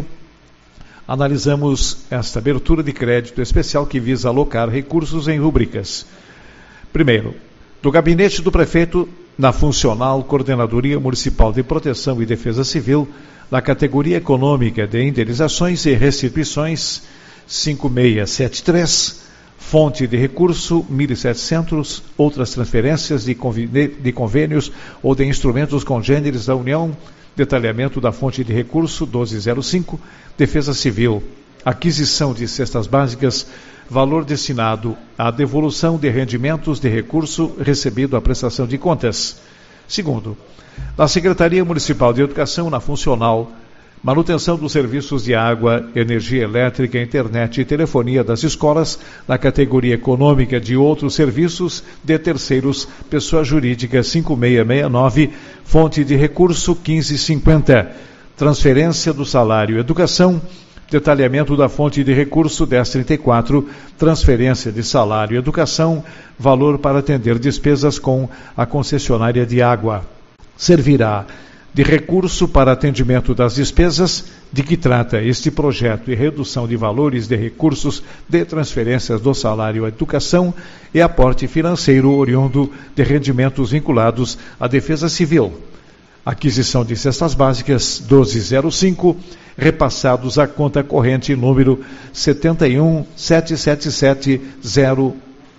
Speaker 3: analisamos esta abertura de crédito especial que visa alocar recursos em rúbricas. Primeiro, do gabinete do prefeito na funcional Coordenadoria Municipal de Proteção e Defesa Civil, na categoria econômica de indenizações e restituições cinco mil seiscentos e setenta e três, fonte de recurso mil e setecentos, outras transferências de convênios ou de instrumentos congêneres da União, detalhamento da fonte de recurso doze mil e cinco, Defesa Civil, aquisição de cestas básicas, valor destinado à devolução de rendimentos de recurso recebido à prestação de contas. Segundo, da Secretaria Municipal de Educação na funcional, manutenção dos serviços de água, energia elétrica, internet e telefonia das escolas, na categoria econômica de outros serviços de terceiros, pessoa jurídica cinco mil seiscentos e sessenta e nove, fonte de recurso quinze mil e cinquenta, transferência do salário educação, detalhamento da fonte de recurso dez mil e trinta e quatro, transferência de salário educação, valor para atender despesas com a concessionária de água. Servirá de recurso para atendimento das despesas de que trata este projeto e redução de valores de recursos de transferências do salário à educação e aporte financeiro oriundo de rendimentos vinculados à defesa civil. Aquisição de cestas básicas doze mil e cinco, repassados à conta corrente número sete um sete sete sete zero,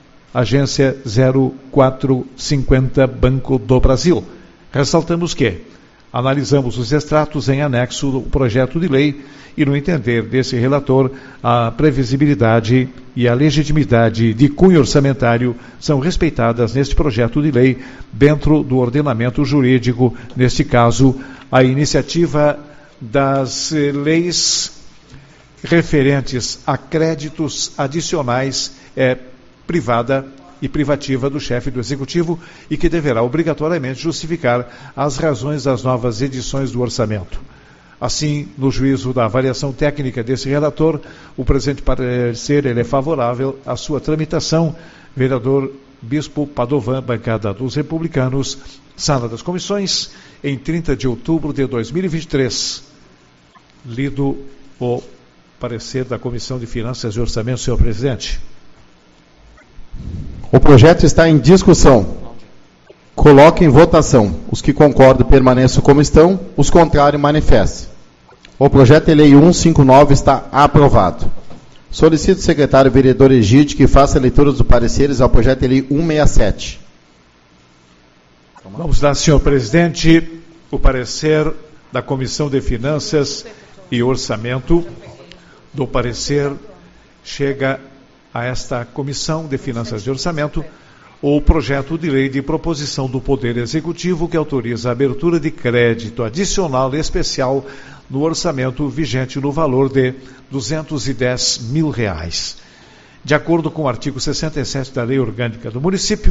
Speaker 3: agência zero quatro cinquenta, Banco do Brasil. Ressaltamos que analisamos os extratos em anexo do projeto de lei e, no entender desse relator, a previsibilidade e a legitimidade de cunho orçamentário são respeitadas neste projeto de lei dentro do ordenamento jurídico, neste caso, a iniciativa das leis referentes a créditos adicionais é privada e privativa do chefe do Executivo e que deverá obrigatoriamente justificar as razões das novas edições do orçamento. Assim, no juízo da avaliação técnica desse relator, o presente parecer ele é favorável à sua tramitação. Vereador Bispo Padovan, bancada dos republicanos, Sala das Comissões, em trinta de outubro de dois mil e vinte e três. Lido o parecer da Comissão de Finanças e Orçamento, senhor presidente.
Speaker 1: O projeto está em discussão. Coloque em votação. Os que concordam permaneçam como estão, os contrários manifestem. O projeto de lei cento e cinquenta e nove está aprovado. Solicito o secretário vereador Egídio que faça a leitura dos pareceres ao projeto de lei cento e sessenta e sete.
Speaker 3: Vamos lá, senhor presidente, o parecer da Comissão de Finanças e Orçamento. Do parecer chega a esta Comissão de Finanças e Orçamento o projeto de lei de proposição do Poder Executivo que autoriza a abertura de crédito adicional especial no orçamento vigente no valor de duzentos e dez mil reais. De acordo com o artigo sessenta e sete da Lei Orgânica do Município,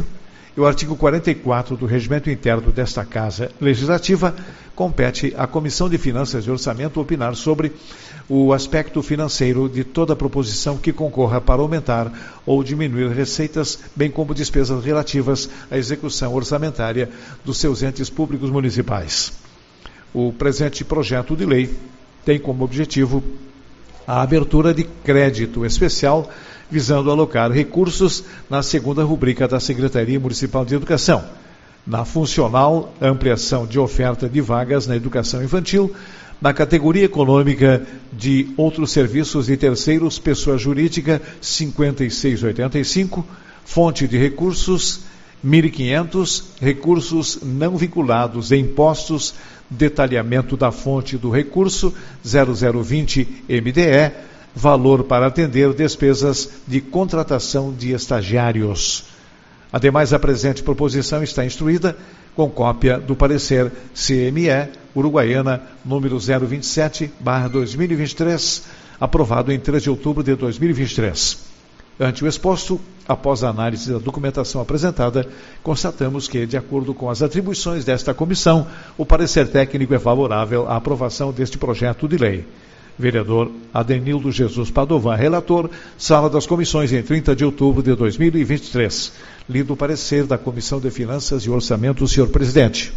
Speaker 3: E o artigo quarenta e quatro do Regimento Interno desta Casa Legislativa compete à Comissão de Finanças e Orçamento opinar sobre o aspecto financeiro de toda proposição que concorra para aumentar ou diminuir receitas, bem como despesas relativas à execução orçamentária dos seus entes públicos municipais. O presente projeto de lei tem como objetivo a abertura de crédito especial visando alocar recursos na segunda rubrica da Secretaria Municipal de Educação, na funcional ampliação de oferta de vagas na educação infantil, na categoria econômica de outros serviços de terceiros, pessoa jurídica cinquenta e seis oitenta e cinco, fonte de recursos mil e quinhentos, recursos não vinculados em impostos, detalhamento da fonte do recurso zero zero vinte M D E, valor para atender despesas de contratação de estagiários. Ademais, a presente proposição está instruída com cópia do parecer C M E Uruguaiana número zero vinte e sete barra dois mil e vinte e três, aprovado em três de outubro de dois mil e vinte e três. Ante o exposto, após a análise da documentação apresentada, constatamos que, de acordo com as atribuições desta comissão, o parecer técnico é favorável à aprovação deste projeto de lei. Vereador Adenildo Jesus Padovan, relator, Sala das Comissões, em trinta de outubro de dois mil e vinte e três. Lido o parecer da Comissão de Finanças e Orçamento, senhor presidente.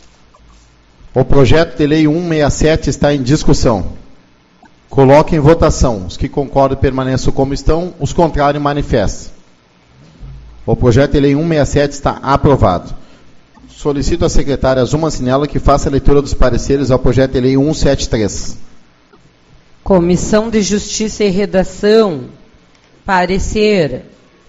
Speaker 1: O projeto de lei cento e sessenta e sete está em discussão. Coloque em votação. Os que concordam permaneçam como estão, os contrários manifestem. O projeto de lei cento e sessenta e sete está aprovado. Solicito à secretária Zuma Sinela que faça a leitura dos pareceres ao projeto de lei cento e setenta e três.
Speaker 4: Comissão de Justiça e Redação. Parecer.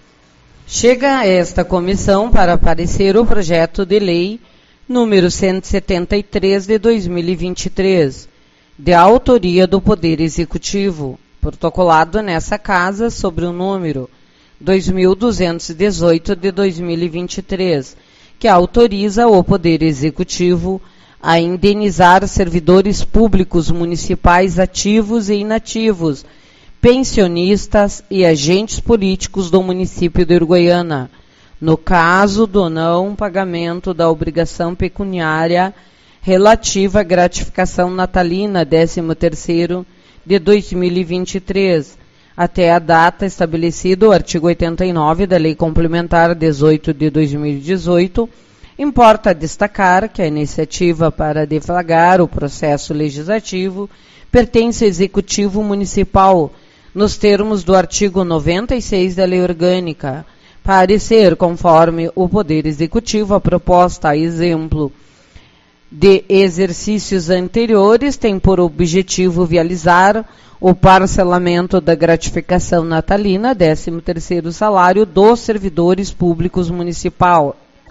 Speaker 4: Chega a esta comissão para parecer o projeto de lei número cento e setenta e três de dois mil e vinte e três, de autoria do Poder Executivo, protocolado nessa casa sobre o número dois mil duzentos e dezoito de dois mil e vinte e três, que autoriza o Poder Executivo a indenizar servidores públicos municipais ativos e inativos, pensionistas e agentes políticos do município de Uruguaiana, no caso do não pagamento da obrigação pecuniária relativa à gratificação natalina décimo terceiro de dois mil e vinte e três, até a data estabelecida o artigo oitenta e nove da Lei Complementar dezoito de dois mil e dezoito. Importa destacar que a iniciativa para deflagrar o processo legislativo pertence ao Executivo Municipal, nos termos do artigo noventa e seis da Lei Orgânica. Parecer conforme o Poder Executivo, a proposta, a exemplo de exercícios anteriores, tem por objetivo viabilizar o parcelamento da gratificação natalina, décimo terceiro salário, dos servidores públicos municipal,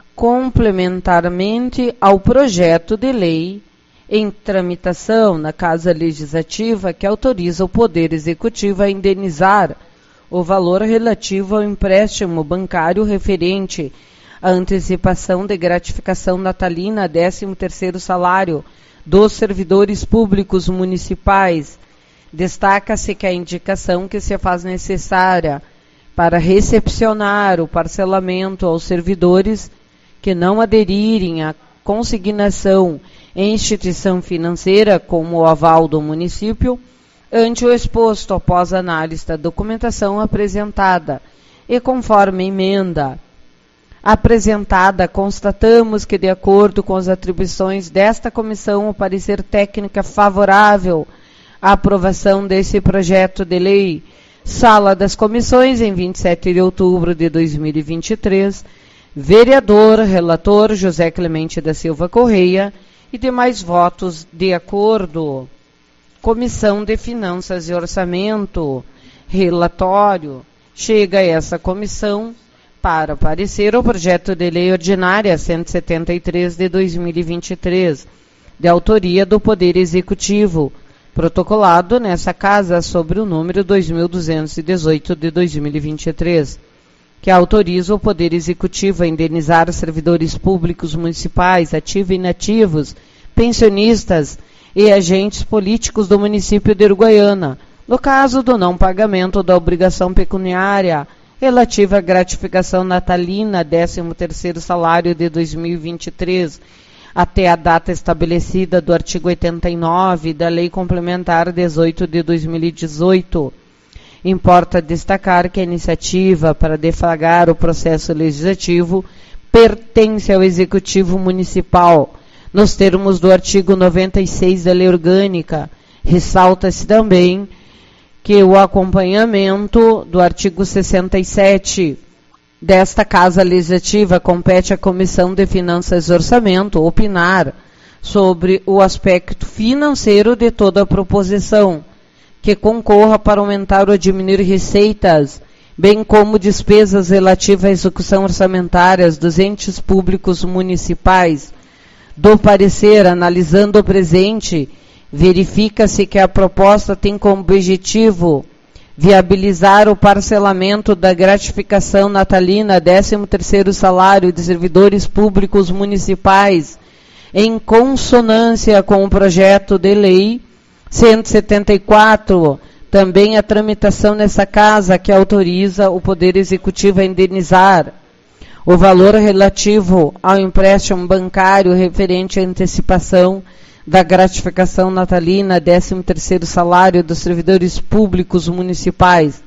Speaker 4: complementarmente ao projeto de lei em tramitação na Casa Legislativa que autoriza o Poder Executivo a indenizar o valor relativo ao empréstimo bancário referente à antecipação de gratificação natalina, décimo terceiro salário, dos servidores públicos municipais. Destaca-se que a indicação que se faz necessária para recepcionar o parcelamento aos servidores que não aderirem à consignação em instituição financeira como o aval do município, ante o exposto após análise da documentação apresentada e conforme a emenda apresentada, constatamos que, de acordo com as atribuições desta comissão, o parecer técnico é favorável à aprovação desse projeto de lei. Sala das Comissões, em vinte e sete de outubro de dois mil e vinte e três, vereador, relator José Clemente da Silva Correia e demais votos de acordo. Comissão de Finanças e Orçamento, relatório. Chega a essa comissão para parecer o projeto de lei ordinária cento e setenta e três de dois mil e vinte e três, de autoria do Poder Executivo, protocolado nessa casa sobre o número dois mil duzentos e dezoito de dois mil e vinte e três, que autoriza o Poder Executivo a indenizar servidores públicos municipais, ativos e inativos, pensionistas e agentes políticos do município de Uruguaiana, no caso do não pagamento da obrigação pecuniária relativa à gratificação natalina, décimo terceiro salário de dois mil e vinte e três, até a data estabelecida do artigo oitenta e nove da Lei Complementar dezoito de dois mil e dezoito. Importa destacar que a iniciativa para deflagrar o processo legislativo pertence ao Executivo Municipal, nos termos do artigo noventa e seis da Lei Orgânica. Ressalta-se também que o acompanhamento do artigo sessenta e sete desta Casa Legislativa compete à Comissão de Finanças e Orçamento opinar sobre o aspecto financeiro de toda a proposição, que concorra para aumentar ou diminuir receitas, bem como despesas relativas à execução orçamentária dos entes públicos municipais. Do parecer, analisando o presente, verifica-se que a proposta tem como objetivo viabilizar o parcelamento da gratificação natalina, décimo terceiro salário de servidores públicos municipais, em consonância com o projeto de lei cento e setenta e quatro, também a tramitação nessa casa que autoriza o Poder Executivo a indenizar o valor relativo ao empréstimo bancário referente à antecipação da gratificação natalina, décimo terceiro salário dos servidores públicos municipais.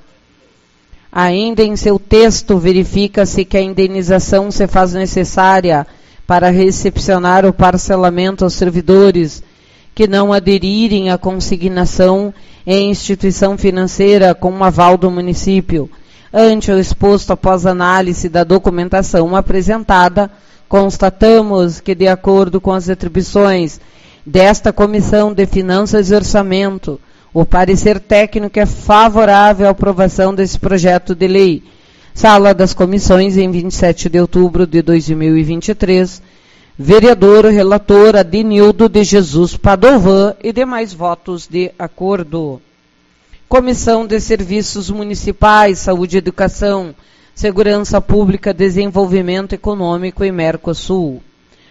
Speaker 4: Ainda em seu texto, verifica-se que a indenização se faz necessária para recepcionar o parcelamento aos servidores que não aderirem à consignação em instituição financeira com um aval do município. Ante o exposto, após análise da documentação apresentada, constatamos que, de acordo com as atribuições desta Comissão de Finanças e Orçamento, o parecer técnico é favorável à aprovação desse projeto de lei. Sala das Comissões, em vinte e sete de outubro de dois mil e vinte e três, vereador relator Adenildo de Jesus Padovan e demais votos de acordo. Comissão de Serviços Municipais, Saúde e Educação, Segurança Pública, Desenvolvimento Econômico e Mercosul.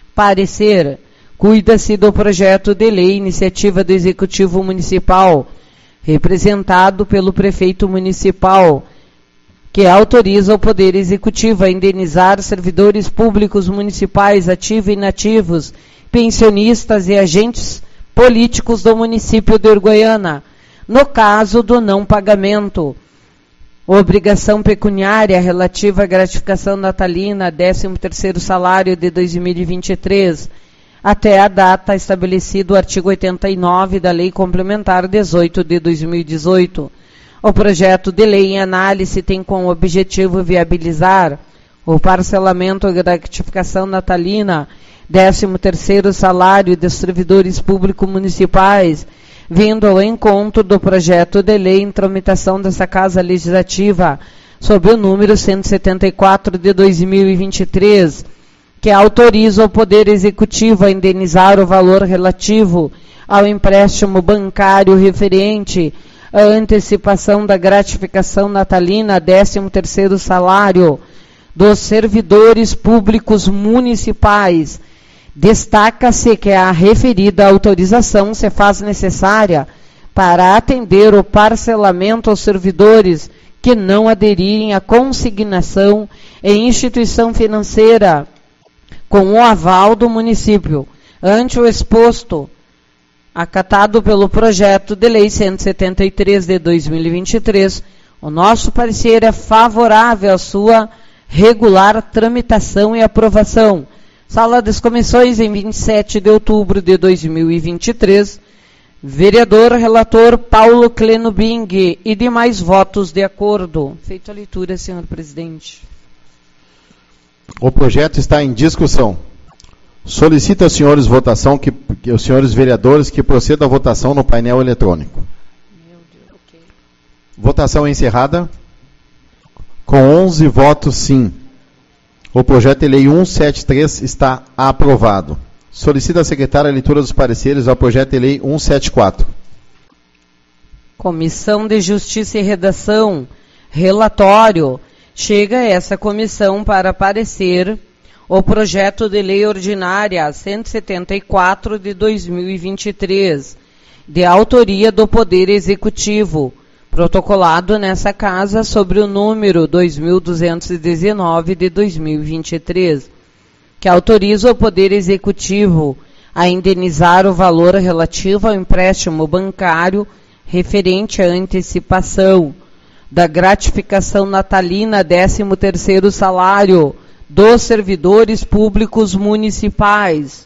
Speaker 4: Parecer: cuida-se do projeto de lei, iniciativa do Executivo Municipal, representado pelo Prefeito Municipal, que autoriza o Poder Executivo a indenizar servidores públicos municipais ativos e inativos, pensionistas e agentes políticos do município de Uruguaiana, no caso do não pagamento. Obrigação pecuniária relativa à gratificação natalina, décimo terceiro salário de dois mil e vinte e três, até a data estabelecida o artigo oitenta e nove da Lei Complementar dezoito de dois mil e dezoito. O projeto de lei em análise tem como objetivo viabilizar o parcelamento da gratificação natalina, décimo terceiro salário dos servidores públicos municipais, vindo ao encontro do projeto de lei em tramitação dessa Casa Legislativa, sob o número cento e setenta e quatro de dois mil e vinte e três, que autoriza o Poder Executivo a indenizar o valor relativo ao empréstimo bancário referente à antecipação da gratificação natalina, décimo terceiro salário dos servidores públicos municipais. Destaca-se que a referida autorização se faz necessária para atender o parcelamento aos servidores que não aderirem à consignação em instituição financeira com o aval do município. Ante o exposto, acatado pelo projeto de lei cento e setenta e três de dois mil e vinte e três, o nosso parecer é favorável à sua regular tramitação e aprovação. Sala das Comissões, em vinte e sete de outubro de dois mil e vinte e três, vereador relator Paulo Cleno Bing e demais votos de acordo. Feita a leitura, senhor presidente.
Speaker 1: O projeto está em discussão. Solicito aos senhores votação que, que os senhores vereadores que procedam à votação no painel eletrônico.
Speaker 4: Meu Deus, okay.
Speaker 1: Votação encerrada. Com onze votos sim. O projeto de lei cento e setenta e três está aprovado. Solicito à secretária a leitura dos pareceres ao projeto de lei cento e setenta e quatro.
Speaker 4: Comissão de Justiça e Redação. Relatório. Chega essa comissão para parecer o projeto de lei ordinária cento e setenta e quatro de dois mil e vinte e três, de autoria do Poder Executivo, protocolado nessa casa sobre o número dois mil duzentos e dezenove de dois mil e vinte e três, que autoriza o Poder Executivo a indenizar o valor relativo ao empréstimo bancário referente à antecipação da gratificação natalina décimo terceiro salário dos servidores públicos municipais.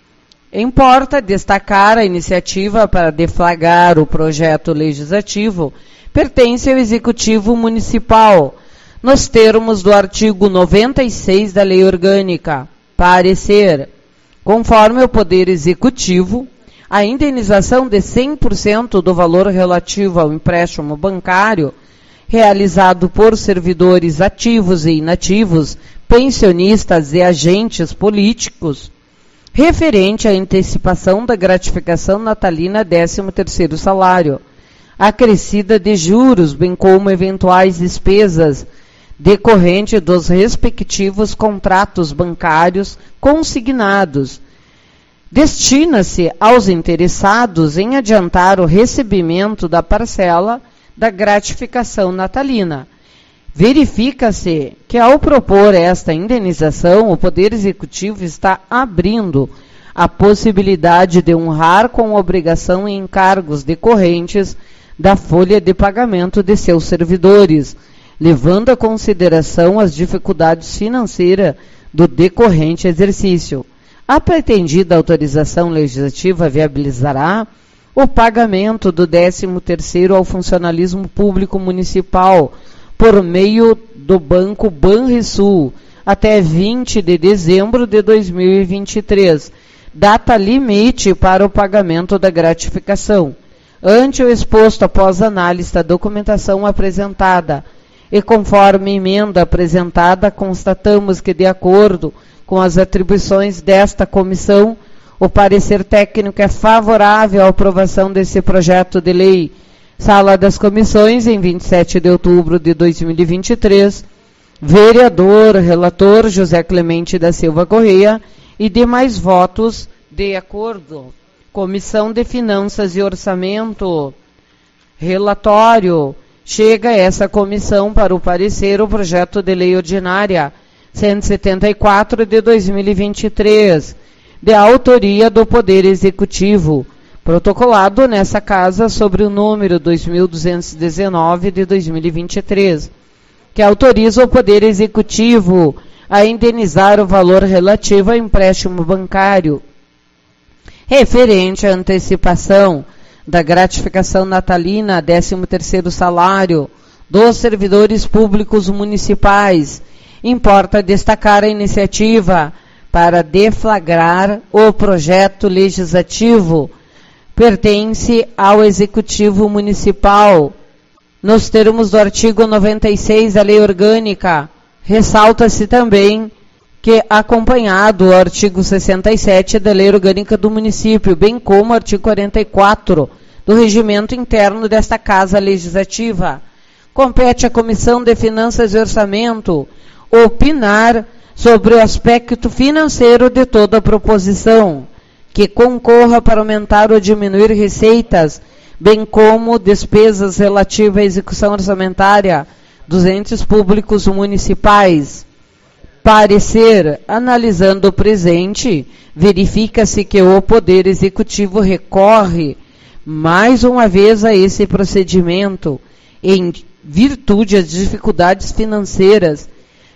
Speaker 4: Importa destacar a iniciativa para deflagrar o projeto legislativo pertence ao Executivo Municipal, nos termos do artigo noventa e seis da Lei Orgânica. Parecer. Conforme o Poder Executivo, a indenização de cem por cento do valor relativo ao empréstimo bancário realizado por servidores ativos e inativos, pensionistas e agentes políticos, referente à antecipação da gratificação natalina décimo terceiro salário, acrescida de juros, bem como eventuais despesas decorrente dos respectivos contratos bancários consignados, destina-se aos interessados em adiantar o recebimento da parcela da gratificação natalina. Verifica-se que, ao propor esta indenização, o Poder Executivo está abrindo a possibilidade de honrar com obrigação em encargos decorrentes da folha de pagamento de seus servidores, levando a consideração as dificuldades financeiras do decorrente exercício. A pretendida autorização legislativa viabilizará o pagamento do décimo terceiro ao funcionalismo público municipal por meio do Banco Banrisul até vinte de dezembro de dois mil e vinte e três, data limite para o pagamento da gratificação. Ante o exposto após análise da documentação apresentada e conforme emenda apresentada, constatamos que, de acordo com as atribuições desta comissão, o parecer técnico é favorável à aprovação desse projeto de lei. Sala das Comissões, em vinte e sete de outubro de dois mil e vinte e três, vereador, relator José Clemente da Silva Correia e demais votos de acordo. Comissão de Finanças e Orçamento, relatório. Chega a essa comissão para o parecer o projeto de lei ordinária cento e setenta e quatro de dois mil e vinte e três, de autoria do Poder Executivo, protocolado nessa casa sobre o número dois mil duzentos e dezenove de dois mil e vinte e três, que autoriza o Poder Executivo a indenizar o valor relativo ao empréstimo bancário referente à antecipação da gratificação natalina décimo terceiro salário dos servidores públicos municipais. Importa destacar a iniciativa para deflagrar o projeto legislativo pertence ao Executivo Municipal. Nos termos do artigo noventa e seis da Lei Orgânica, ressalta-se também que, acompanhado o artigo sessenta e sete da Lei Orgânica do Município, bem como o artigo quarenta e quatro do Regimento Interno desta Casa Legislativa, compete à Comissão de Finanças e Orçamento opinar sobre o aspecto financeiro de toda a proposição, que concorra para aumentar ou diminuir receitas, bem como despesas relativas à execução orçamentária dos entes públicos municipais. Parecer, analisando o presente, verifica-se que o Poder Executivo recorre mais uma vez a esse procedimento, em virtude das dificuldades financeiras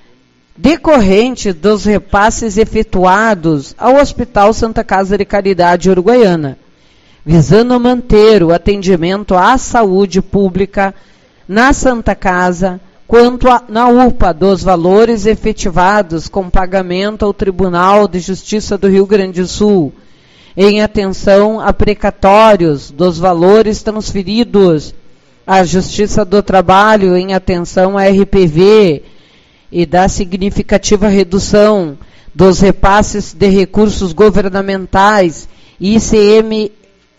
Speaker 4: decorrente dos repasses efetuados ao Hospital Santa Casa de Caridade Uruguaiana, visando manter o atendimento à saúde pública na Santa Casa, quanto a, na U P A dos valores efetivados com pagamento ao Tribunal de Justiça do Rio Grande do Sul, em atenção a precatórios dos valores transferidos à Justiça do Trabalho, em atenção a R P V, e da significativa redução dos repasses de recursos governamentais, I C M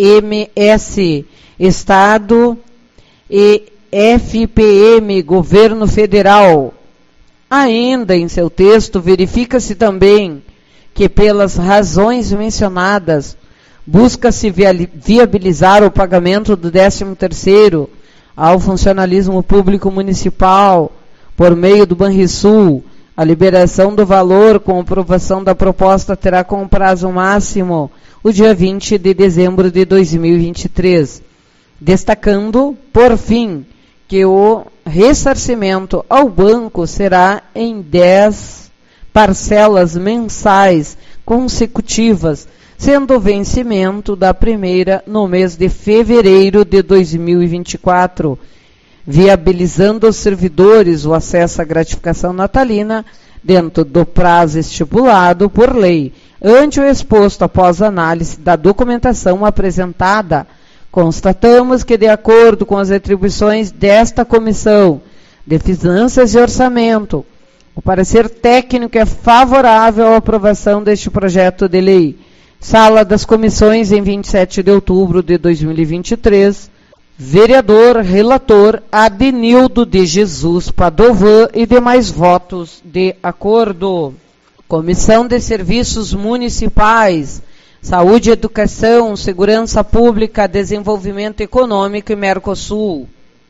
Speaker 4: S, Estado e F P M, Governo Federal. Ainda em seu texto, verifica-se também que, pelas razões mencionadas, busca-se viabilizar o pagamento do décimo terceiro ao funcionalismo público municipal, por meio do Banrisul, a liberação do valor com aprovação da proposta terá como prazo máximo o dia vinte de dezembro de dois mil e vinte e três, destacando, por fim, que o ressarcimento ao banco será em dez parcelas mensais consecutivas, sendo o vencimento da primeira no mês de fevereiro de dois mil e vinte e quatro, viabilizando aos servidores o acesso à gratificação natalina dentro do prazo estipulado por lei. Ante o exposto, após análise da documentação apresentada, constatamos que, de acordo com as atribuições desta Comissão de Finanças e Orçamento, o parecer técnico é favorável à aprovação deste projeto de lei. Sala das Comissões, em vinte e sete de outubro de dois mil e vinte e três, vereador relator Adenildo de Jesus Padovan e demais votos de acordo. Comissão de Serviços Municipais, Saúde, Educação, Segurança Pública, Desenvolvimento Econômico e Mercosul.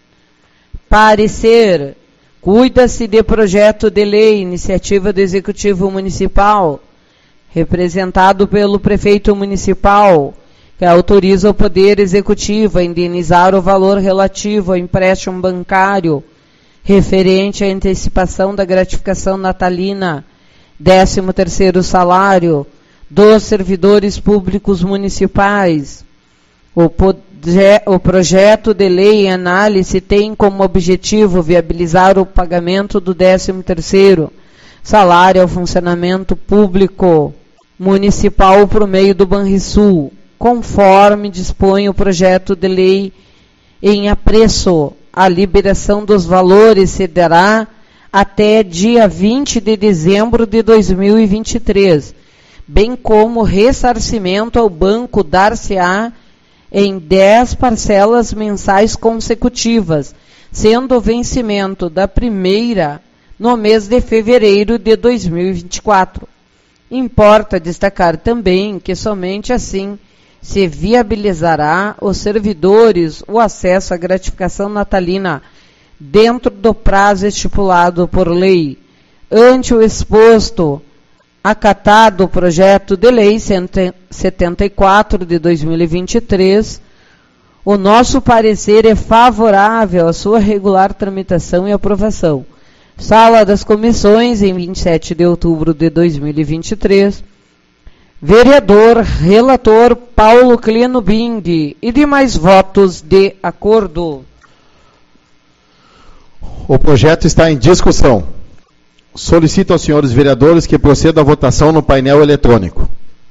Speaker 4: Parecer. Cuida-se de projeto de lei, iniciativa do Executivo Municipal, representado pelo Prefeito Municipal, que autoriza o Poder Executivo a indenizar o valor relativo ao empréstimo bancário referente à antecipação da gratificação natalina, décimo terceiro salário, dos servidores públicos municipais. O, proje- o projeto de lei em análise tem como objetivo viabilizar o pagamento do décimo terceiro salário ao funcionamento público municipal por meio do Banrisul, conforme dispõe o projeto de lei em apreço. A liberação dos valores se dará até dia vinte de dezembro de dois mil e vinte e três, bem como ressarcimento ao banco dar-se-á em dez parcelas mensais consecutivas, sendo o vencimento da primeira no mês de fevereiro de dois mil e vinte e quatro. Importa destacar também que somente assim se viabilizará aos servidores o acesso à gratificação natalina dentro do prazo estipulado por lei. Ante o exposto, acatado o projeto de lei cento e setenta e quatro de dois mil e vinte e três, o nosso parecer é favorável à sua regular tramitação e aprovação. Sala das Comissões, em vinte e sete de outubro de dois mil e vinte e três, vereador relator Paulo Clino Bing e demais votos de acordo.
Speaker 1: O projeto está em discussão. Solicito aos senhores vereadores que procedam à votação no painel eletrônico.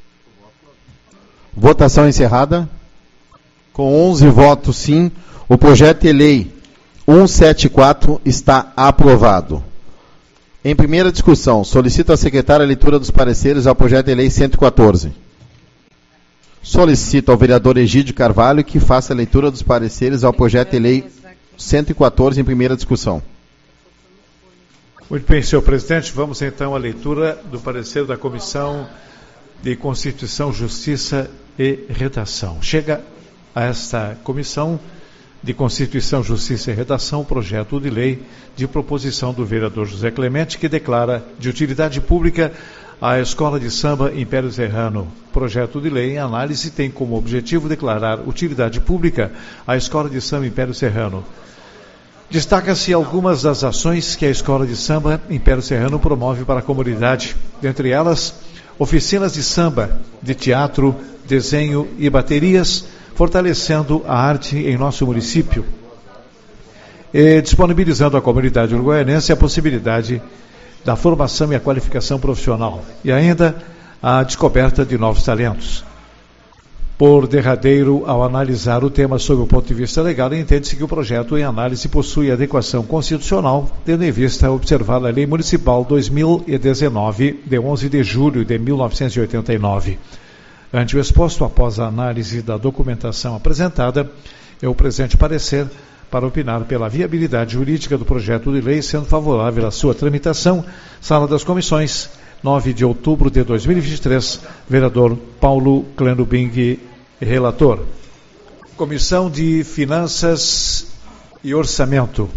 Speaker 1: Votação encerrada. Com onze votos sim, o projeto de lei cento e setenta e quatro está aprovado. Em primeira discussão, solicito à secretária a leitura dos pareceres ao projeto de lei cento e quatorze. Solicito ao vereador Egídio Carvalho que faça a leitura dos pareceres ao projeto de lei cento e quatorze em primeira discussão.
Speaker 3: Muito bem, senhor presidente, vamos então à leitura do parecer da Comissão de Constituição, Justiça e Redação. Chega a esta Comissão de Constituição, Justiça e Redação o projeto de lei de proposição do vereador José Clemente que declara de utilidade pública a Escola de Samba Império Serrano. Projeto de lei em análise tem como objetivo declarar utilidade pública a Escola de Samba Império Serrano. Destaca-se algumas das ações que a Escola de Samba Império Serrano promove para a comunidade, dentre elas, oficinas de samba, de teatro, desenho e baterias, fortalecendo a arte em nosso município, e disponibilizando à comunidade uruguaianense a possibilidade da formação e a qualificação profissional, e ainda a descoberta de novos talentos. Por derradeiro, ao analisar o tema sob o ponto de vista legal, entende-se que o projeto em análise possui adequação constitucional, tendo em vista observar a Lei Municipal dois mil e dezenove, de onze de julho de mil novecentos e oitenta e nove. Ante o exposto, após a análise da documentação apresentada, é o presente parecer para opinar pela viabilidade jurídica do projeto de lei, sendo favorável à sua tramitação. Sala das Comissões, nove de outubro de dois mil e vinte e três, vereador Paulo Clino Bing, relator. Comissão de Finanças e Orçamento.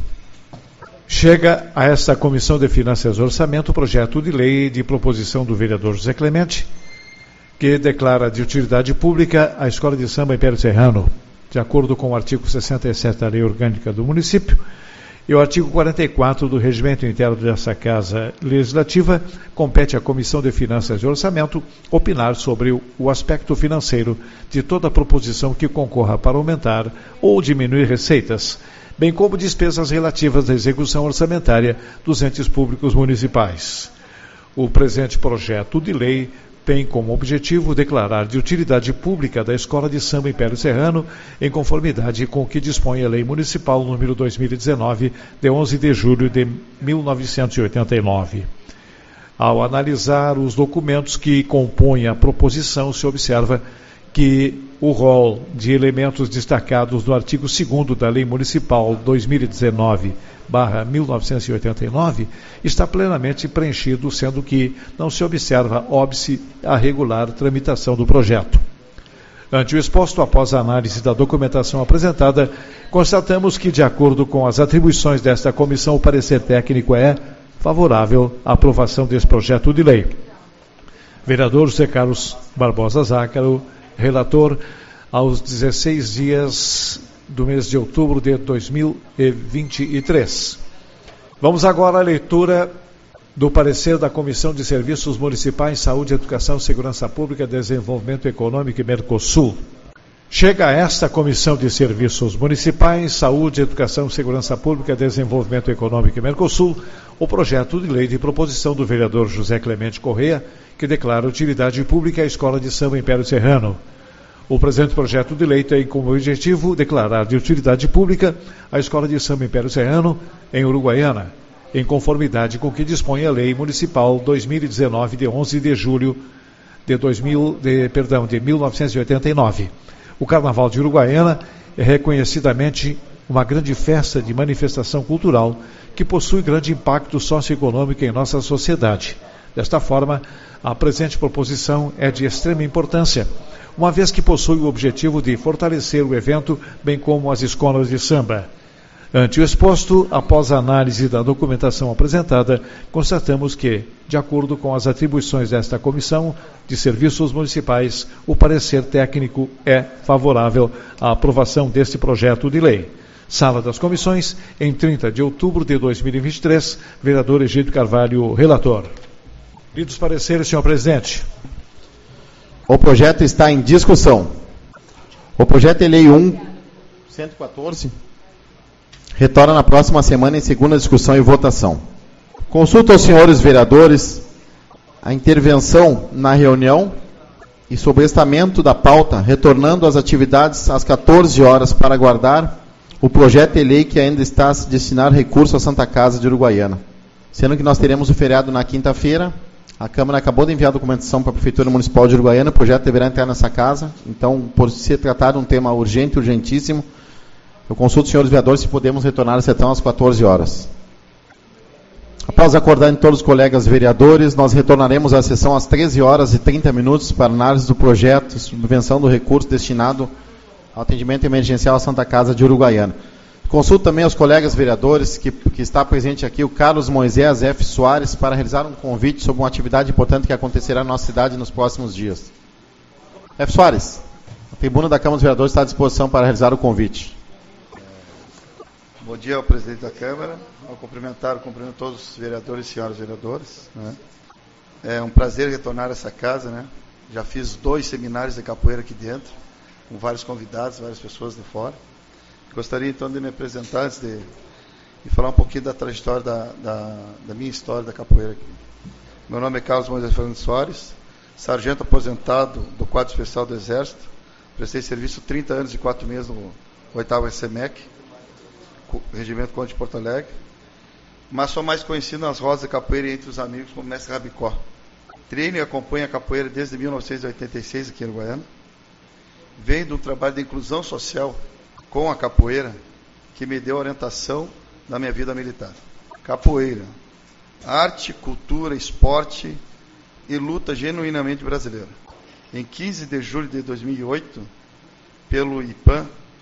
Speaker 3: Chega a esta Comissão de Finanças e Orçamento o projeto de lei de proposição do vereador José Clemente, que declara de utilidade pública a Escola de Samba Império Serrano, de acordo com o artigo sessenta e sete da Lei Orgânica do Município e o artigo quarenta e quatro do Regimento Interno dessa Casa Legislativa. Compete à Comissão de Finanças e Orçamento opinar sobre o aspecto financeiro de toda proposição que concorra para aumentar ou diminuir receitas, bem como despesas relativas à execução orçamentária dos entes públicos municipais. O presente projeto de lei tem como objetivo declarar de utilidade pública da Escola de Samba Império Serrano, em conformidade com o que dispõe a Lei Municipal número dois mil e dezenove, de onze de julho de mil novecentos e oitenta e nove. Ao analisar os documentos que compõem a proposição, se observa que o rol de elementos destacados no artigo segundo da Lei Municipal dois mil e dezenove barra mil novecentos e oitenta e nove está plenamente preenchido, sendo que não se observa óbice a regular tramitação do projeto. Ante o exposto, após a análise da documentação apresentada, constatamos que, de acordo com as atribuições desta comissão, o parecer técnico é favorável à aprovação desse projeto de lei. Vereador José Carlos Barbosa Zácaro, relator, aos dezesseis dias do mês de outubro de dois mil e vinte e três. Vamos agora à leitura do parecer da Comissão de Serviços Municipais, Saúde, Educação, Segurança Pública, Desenvolvimento Econômico e Mercosul. Chega a esta Comissão de Serviços Municipais, Saúde, Educação, Segurança Pública, Desenvolvimento Econômico e Mercosul o projeto de lei de proposição do vereador José Clemente Corrêa, que declara utilidade pública a Escola de Samba Império Serrano. O presente projeto de lei tem como objetivo declarar de utilidade pública a Escola de Samba Império Serrano, em Uruguaiana, em conformidade com o que dispõe a Lei Municipal dois mil e dezenove, de onze de julho de, dois mil, de, perdão, de mil novecentos e oitenta e nove. O Carnaval de Uruguaiana é reconhecidamente uma grande festa de manifestação cultural que possui grande impacto socioeconômico em nossa sociedade. Desta forma, a presente proposição é de extrema importância, uma vez que possui o objetivo de fortalecer o evento, bem como as escolas de samba. Ante o exposto, após a análise da documentação apresentada, constatamos que, de acordo com as atribuições desta Comissão de Serviços Municipais, o parecer técnico é favorável à aprovação deste projeto de lei. Sala das Comissões, em trinta de outubro de dois mil e vinte e três, vereador Egídio Carvalho, relator. Lidos pareceres, senhor presidente.
Speaker 1: O projeto está em discussão. O projeto de lei um, cento e quatorze, retorna na próxima semana em segunda discussão e votação. Consulto aos senhores vereadores a intervenção na reunião e sobre o estamento da pauta, retornando às atividades às quatorze horas para aguardar o projeto de lei que ainda está a se destinar recurso à Santa Casa de Uruguaiana. Sendo que nós teremos o feriado na quinta-feira. A Câmara acabou de enviar a documentação para a Prefeitura Municipal de Uruguaiana, o projeto deverá entrar nessa casa. Então, por se tratar de um tema urgente, urgentíssimo, eu consulto os senhores vereadores se podemos retornar a sessão às quatorze horas. Após acordar em todos os colegas vereadores, nós retornaremos à sessão às treze horas e trinta minutos para análise do projeto, subvenção do recurso destinado ao atendimento emergencial à Santa Casa de Uruguaiana. Consulto também aos colegas vereadores que, que está presente aqui, o Carlos Moisés F. Soares, para realizar um convite sobre uma atividade importante que acontecerá na nossa cidade nos próximos dias. F. Soares, a tribuna da Câmara dos Vereadores está à disposição para realizar o convite.
Speaker 8: Bom dia ao presidente da Câmara, ao cumprimentar, cumprimento todos os vereadores e senhoras vereadores. Né? É um prazer retornar a essa casa, né? Já fiz dois seminários de capoeira aqui dentro, com vários convidados, várias pessoas de fora. Gostaria então de me apresentar antes de, de falar um pouquinho da trajetória da, da, da minha história da capoeira aqui. Meu nome é Carlos Moisés Fernando Soares, sargento aposentado do quadro especial do Exército. Prestei serviço trinta anos e quatro meses no oitavo S M E C, Regimento Conde de Porto Alegre, mas sou mais conhecido nas rodas de capoeira e entre os amigos como Mestre Rabicó. Treino e acompanho a capoeira desde mil novecentos e oitenta e seis aqui no Uruguaiana. Venho de um trabalho de inclusão social com a capoeira, que me deu orientação na minha vida militar. Capoeira, arte, cultura, esporte e luta genuinamente brasileira. Em quinze de julho de dois mil e oito, pelo I P A M,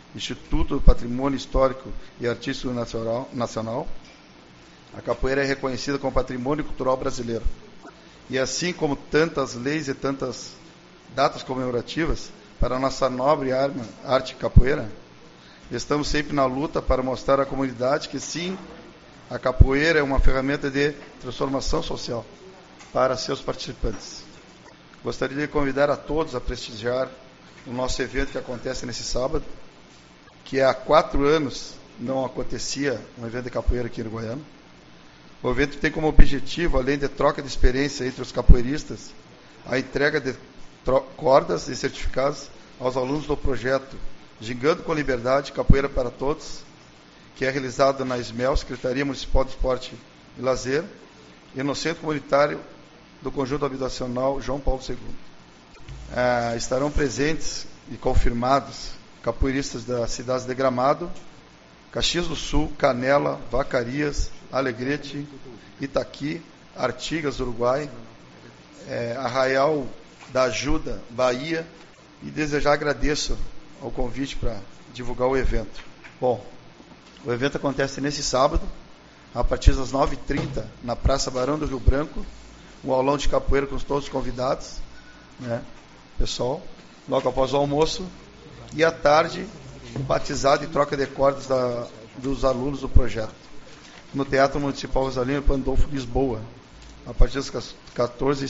Speaker 8: Instituto do Patrimônio Histórico e Artístico Nacional, a capoeira é reconhecida como patrimônio cultural brasileiro. E assim como tantas leis e tantas datas comemorativas para a nossa nobre arma, arte capoeira, estamos sempre na luta para mostrar à comunidade que sim, a capoeira é uma ferramenta de transformação social para seus participantes. Gostaria de convidar a todos a prestigiar o nosso evento que acontece nesse sábado, que há quatro anos não acontecia um evento de capoeira aqui no Uruguaiana. O evento tem como objetivo, além de troca de experiência entre os capoeiristas, a entrega de cordas e certificados aos alunos do projeto Gingando com Liberdade, Capoeira para Todos, que é realizado na SMEL, Secretaria Municipal de Esporte e Lazer, e no Centro Comunitário do Conjunto Habitacional João Paulo segundo. Ah, estarão presentes e confirmados capoeiristas das cidades de Gramado, Caxias do Sul, Canela, Vacarias, Alegrete, Itaqui, Artigas, Uruguai, é, Arraial da Ajuda, Bahia, e desejar agradeço ao convite para divulgar o evento. Bom, o evento acontece nesse sábado, a partir das nove e trinta, na Praça Barão do Rio Branco, um aulão de capoeira com todos os convidados, né, pessoal, logo após o almoço, e à tarde, o batizado e troca de cordas da, dos alunos do projeto, no Teatro Municipal Rosalino Pandolfo, Lisboa, a partir das quatorze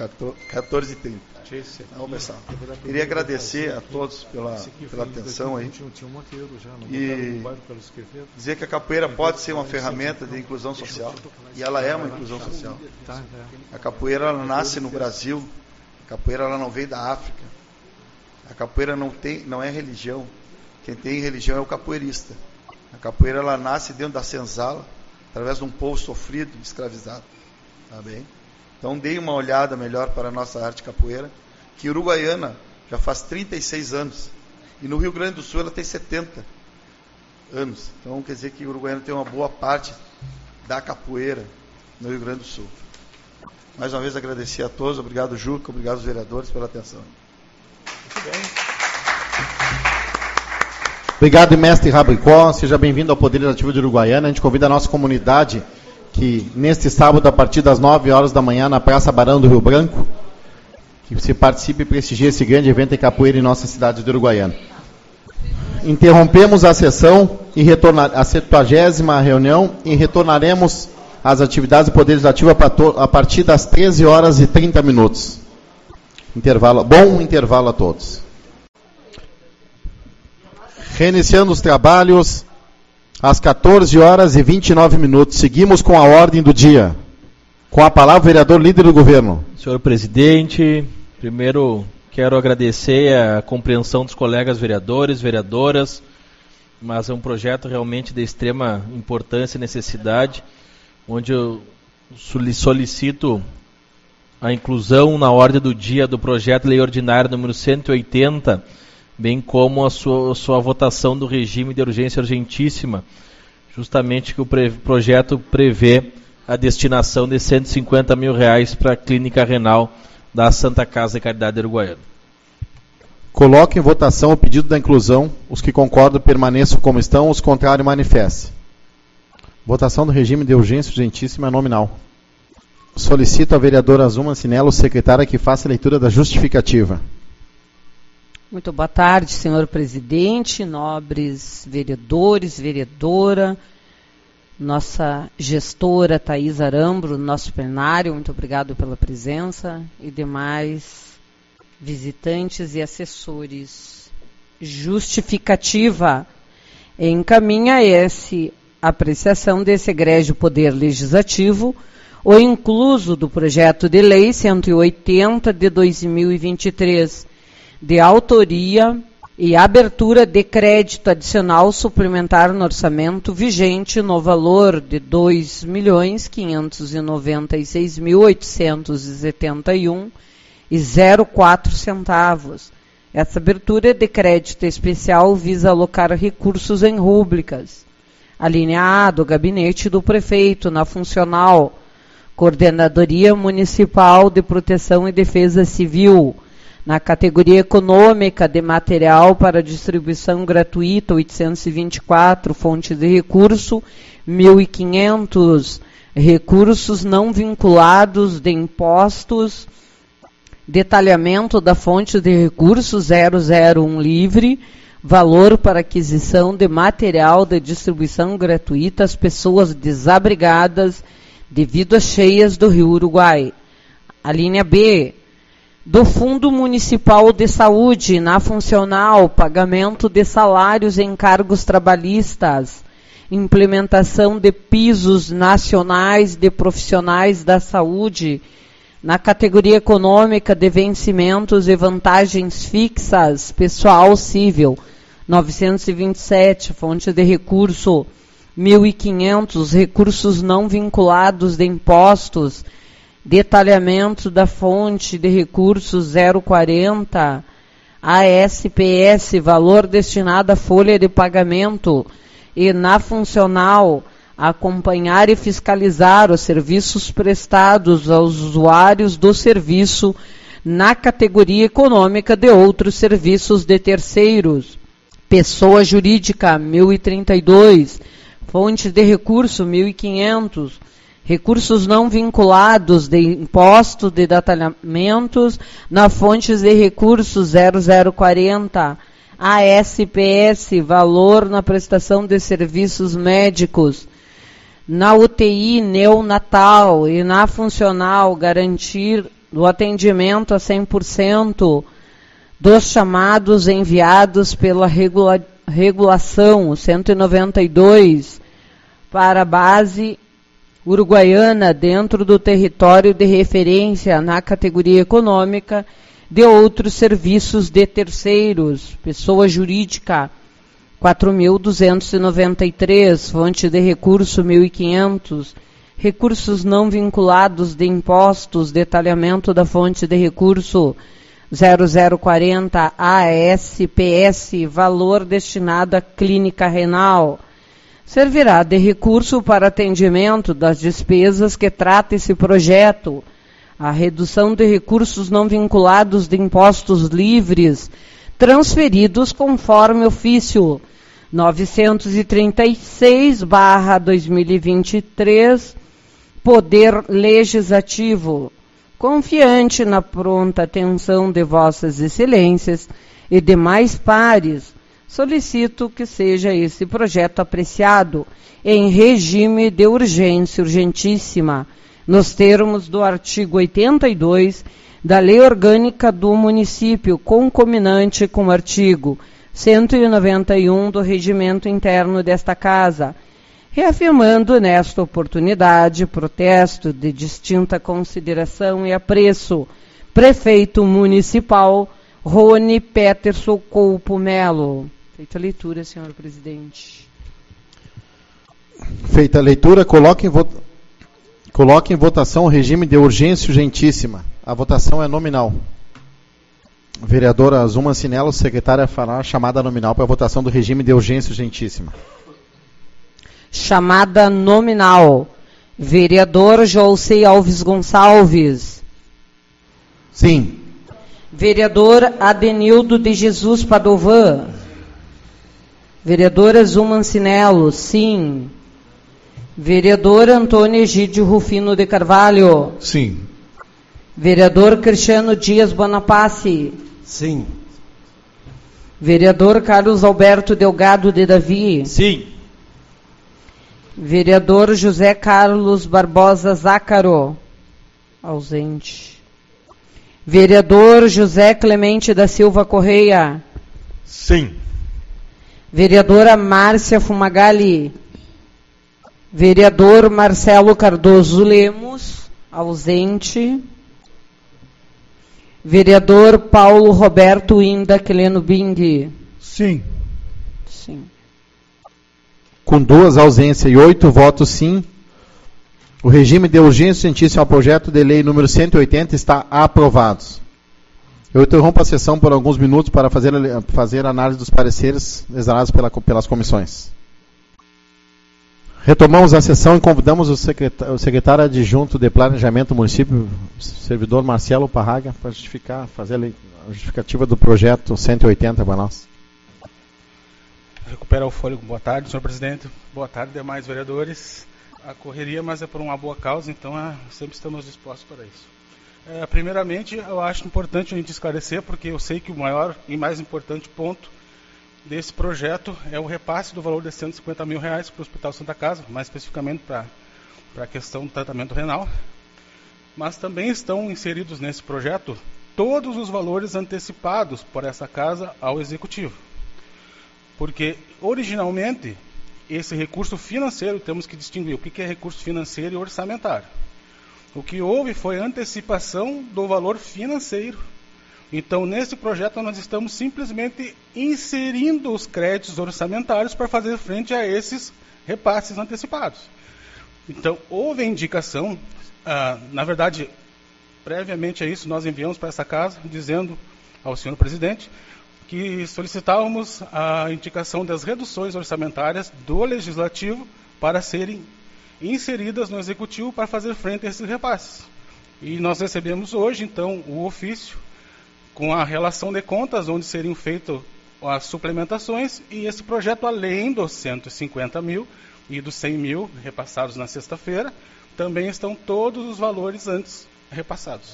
Speaker 8: e trinta. Vamos começar. Queria agradecer a todos pela, pela atenção aí e dizer que a capoeira pode ser uma ferramenta de inclusão social, e ela é uma inclusão social. A capoeira ela nasce no Brasil, a capoeira ela não veio da África, a capoeira não, tem, não é religião, quem tem religião é o capoeirista. A capoeira ela nasce dentro da senzala, através de um povo sofrido, escravizado. Tá bem? Então, dê uma olhada melhor para a nossa arte capoeira, que Uruguaiana já faz trinta e seis anos. E no Rio Grande do Sul ela tem setenta anos. Então, quer dizer que Uruguaiana tem uma boa parte da capoeira no Rio Grande do Sul. Mais uma vez, agradecer a todos. Obrigado, Juca. Obrigado aos vereadores pela atenção. Muito bem.
Speaker 1: Obrigado, mestre Rabicó. Seja bem-vindo ao Poder Legislativo de Uruguaiana. A gente convida a nossa comunidade que neste sábado, a partir das nove horas da manhã, na Praça Barão do Rio Branco, que se participe e prestigie esse grande evento de capoeira em nossa cidade de Uruguaiana. Interrompemos a sessão e retornar a setagésima reunião e retornaremos às atividades do Poder Legislativo a partir das treze horas e trinta minutos. Intervalo, bom intervalo a todos. Reiniciando os trabalhos às quatorze horas e vinte e nove minutos. Seguimos com a ordem do dia. Com a palavra, o vereador líder do governo.
Speaker 9: Senhor presidente, primeiro quero agradecer a compreensão dos colegas vereadores, vereadoras, mas é um projeto realmente de extrema importância e necessidade, onde eu solicito a inclusão na ordem do dia do projeto Lei Ordinária número cento e oitenta, bem como a sua, a sua votação do regime de urgência urgentíssima, justamente que o pre, projeto prevê a destinação de cento e cinquenta mil reais para a clínica renal da Santa Casa de Caridade de Uruguaiana.
Speaker 1: Coloque em votação o pedido da inclusão. Os que concordam permaneçam como estão, os contrários manifestem. Votação do regime de urgência urgentíssima nominal. Solicito a vereadora Azuma Cinello, secretária, que faça a leitura da justificativa.
Speaker 4: Muito boa tarde, senhor presidente, nobres vereadores, vereadora, nossa gestora Thaís Arambro, nosso plenário, muito obrigado pela presença, e demais visitantes e assessores. Justificativa encaminha essa apreciação desse egrégio Poder Legislativo, o incluso do projeto de lei cento e oitenta de dois mil e vinte e três, de autoria e abertura de crédito adicional suplementar no orçamento vigente no valor de dois milhões quinhentos e noventa e seis mil oitocentos e setenta e um e zero quatro centavos. Essa abertura de crédito especial visa alocar recursos em rúbricas. A linha A do gabinete do prefeito na funcional Coordenadoria Municipal de Proteção e Defesa Civil, Na categoria econômica de material para distribuição gratuita, oitocentos e vinte e quatro, fonte de recurso, mil e quinhentos. Recursos não vinculados de impostos, detalhamento da fonte de recursos zero zero um livre, valor para aquisição de material de distribuição gratuita às pessoas desabrigadas devido às cheias do Rio Uruguai. A linha B, do Fundo Municipal de Saúde, na funcional, pagamento de salários e encargos trabalhistas, implementação de pisos nacionais de profissionais da saúde, na categoria econômica de vencimentos e vantagens fixas, pessoal civil, novecentos e vinte e sete, fonte de recurso, mil e quinhentos, recursos não vinculados de impostos, detalhamento da fonte de recursos zero quarenta, A S P S, valor destinado à folha de pagamento, e na funcional, acompanhar e fiscalizar os serviços prestados aos usuários do serviço na categoria econômica de outros serviços de terceiros. Pessoa jurídica, mil e trinta e dois, fonte de recurso, mil e quinhentos, recursos não vinculados de imposto de detalhamentos na fonte de recursos zero zero quarenta, A S P S, valor na prestação de serviços médicos, na U T I neonatal e na funcional, garantir o atendimento a cem por cento dos chamados enviados pela regula- regulação cento e noventa e dois para a base uruguaiana dentro do território de referência na categoria econômica de outros serviços de terceiros, pessoa jurídica, quatro mil duzentos e noventa e três, fonte de recurso mil e quinhentos, recursos não vinculados de impostos, detalhamento da fonte de recurso zero zero quarenta, A S P S, valor destinado à clínica renal, servirá de recurso para atendimento das despesas que trata esse projeto, a redução de recursos não vinculados de impostos livres, transferidos conforme ofício novecentos e trinta e seis barra dois mil e vinte e três, Poder Legislativo. Confiante na pronta atenção de vossas excelências e demais pares, solicito que seja esse projeto apreciado em regime de urgência urgentíssima, nos termos do artigo oitenta e dois da Lei Orgânica do Município, concomitante com o artigo cento e noventa e um do Regimento Interno desta Casa, reafirmando nesta oportunidade protesto de distinta consideração e apreço, Prefeito Municipal Rony Peterson Coupo Melo. Feita a leitura, senhor presidente.
Speaker 1: Feita a leitura, coloque em, vo... coloque em votação o regime de urgência urgentíssima. A votação é nominal. Vereadora Zuma Cinello, secretária, fará a chamada nominal para a votação do regime de urgência urgentíssima.
Speaker 4: Chamada nominal. Vereador Jolcei Alves Gonçalves.
Speaker 1: Sim.
Speaker 4: Vereador Adenildo de Jesus Padovan. Vereadora Zuma Cinello, sim. Vereador Antônio Egídio Rufino de Carvalho.
Speaker 3: Sim.
Speaker 4: Vereador Cristiano Dias Bonapace.
Speaker 2: Sim.
Speaker 4: Vereador Carlos Alberto Delgado de Davi.
Speaker 2: Sim.
Speaker 4: Vereador José Carlos Barbosa Zácaro. Ausente. Vereador José Clemente da Silva Correia.
Speaker 5: Sim.
Speaker 4: Vereadora Márcia Fumagalli. Vereador Marcelo Cardoso Lemos. Ausente. Vereador Paulo Roberto Inda Queleno Bing.
Speaker 3: Sim.
Speaker 4: Sim.
Speaker 1: Com duas ausências e oito votos sim, o regime de urgência urgentíssima ao projeto de lei número cento e oitenta está aprovado. Eu interrompo a sessão por alguns minutos para fazer, fazer a análise dos pareceres exalados pela, pelas comissões. Retomamos a sessão e convidamos o secretário, o secretário adjunto de Planejamento do município, servidor Marcelo Parraga, para justificar, fazer a justificativa do projeto cento e oitenta para nós.
Speaker 10: Recupera o fôlego. Boa tarde, senhor presidente. Boa tarde, demais vereadores. A correria, mas é por uma boa causa, então é, sempre estamos dispostos para isso. É, primeiramente, eu acho importante a gente esclarecer, porque eu sei que o maior e mais importante ponto desse projeto é o repasse do valor de cento e cinquenta mil reais para o Hospital Santa Casa, mais especificamente para a questão do tratamento renal. Mas também estão inseridos nesse projeto todos os valores antecipados por essa casa ao Executivo. Porque, originalmente, esse recurso financeiro, temos que distinguir o que é recurso financeiro e orçamentário. O que houve foi antecipação do valor financeiro. Então, nesse projeto, nós estamos simplesmente inserindo os créditos orçamentários para fazer frente a esses repasses antecipados. Então, houve a indicação, ah, na verdade, previamente a isso, nós enviamos para essa casa, dizendo ao senhor presidente que solicitávamos a indicação das reduções orçamentárias do Legislativo para serem inseridas no Executivo para fazer frente a esses repasses. E nós recebemos hoje, então, o ofício com a relação de contas, onde seriam feitas as suplementações, e esse projeto, além dos cento e cinquenta mil e dos cem mil repassados na sexta-feira, também estão todos os valores antes repassados.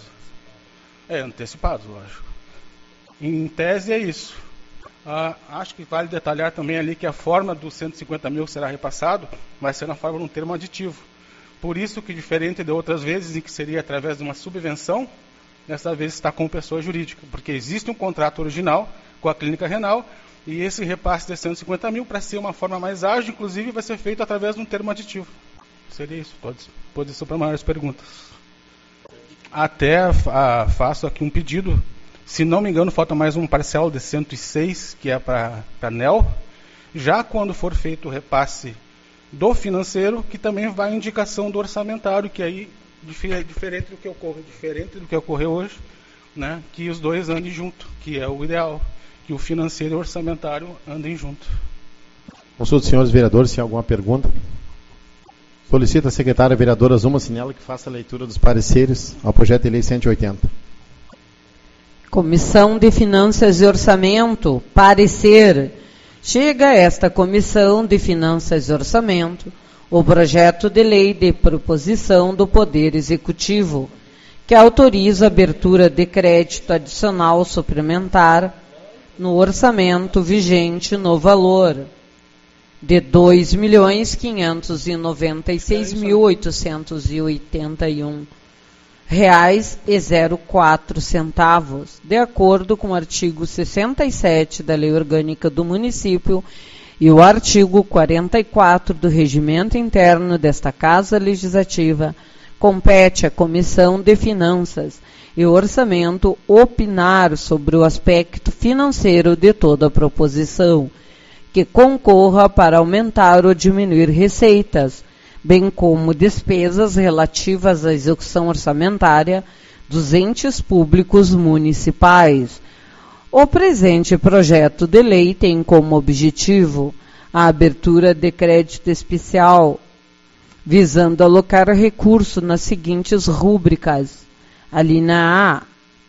Speaker 10: É, antecipados, lógico. Em tese é isso. Ah, acho que vale detalhar também ali que a forma dos cento e cinquenta mil que será repassado vai ser na forma de um termo aditivo. Por isso que, diferente de outras vezes em que seria através de uma subvenção, dessa vez está com pessoa jurídica, porque existe um contrato original com a clínica renal, e esse repasse de cento e cinquenta mil, para ser uma forma mais ágil, inclusive, vai ser feito através de um termo aditivo. Seria isso. Pode, pode ser para maiores perguntas. Até a, faço aqui um pedido. Se não me engano, falta mais um parcial de cento e seis, que é para a N E L. Já quando for feito o repasse do financeiro, que também vai a indicação do orçamentário, que aí, diferente do que ocorre, diferente do que ocorreu hoje, né, que os dois andem junto, que é o ideal, que o financeiro e o orçamentário andem junto.
Speaker 1: Consulto os senhores vereadores, se tem alguma pergunta. Solicita a secretária vereadora Zuma Sinella que faça a leitura dos pareceres ao projeto de lei cento e oitenta.
Speaker 4: Comissão de Finanças e Orçamento, parecer. Chega a esta Comissão de Finanças e Orçamento o projeto de lei de proposição do Poder Executivo, que autoriza a abertura de crédito adicional suplementar no orçamento vigente no valor de dois milhões quinhentos e noventa e seis mil oitocentos e oitenta e um reais e zero quatro centavos, de acordo com o artigo sessenta e sete da Lei Orgânica do Município e o artigo quarenta e quatro do Regimento Interno desta Casa Legislativa. Compete à Comissão de Finanças e Orçamento opinar sobre o aspecto financeiro de toda a proposição, que concorra para aumentar ou diminuir receitas, bem como despesas relativas à execução orçamentária dos entes públicos municipais. O presente projeto de lei tem como objetivo a abertura de crédito especial, visando alocar recurso nas seguintes rúbricas. A linha A,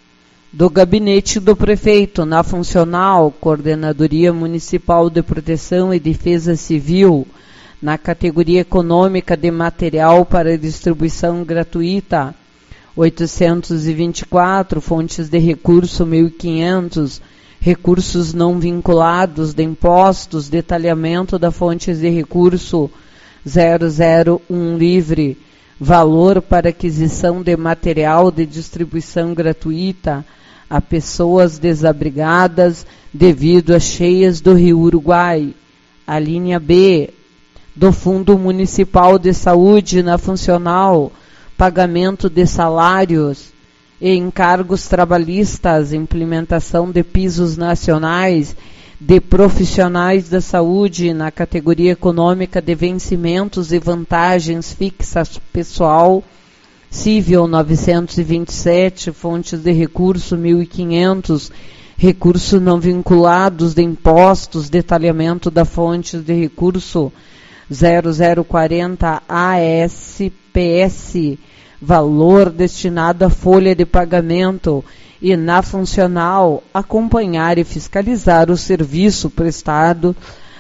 Speaker 4: do Gabinete do Prefeito, na funcional Coordenadoria Municipal de Proteção e Defesa Civil, na categoria econômica de material para distribuição gratuita, oitocentos e vinte e quatro, fontes de recurso mil e quinhentos, recursos não vinculados de impostos, detalhamento da fontes de recurso zero zero um livre, valor para aquisição de material de distribuição gratuita a pessoas desabrigadas devido às cheias do Rio Uruguai. A linha B, do Fundo Municipal de Saúde na funcional, pagamento de salários e encargos trabalhistas, implementação de pisos nacionais de profissionais da saúde na categoria econômica de vencimentos e vantagens fixas pessoal, civil novecentos e vinte e sete, fontes de recurso mil e quinhentos, recursos não vinculados de impostos, detalhamento da fonte de recurso zero zero quarenta A S P S, valor destinado à folha de pagamento, e na funcional, acompanhar e fiscalizar o serviço prestado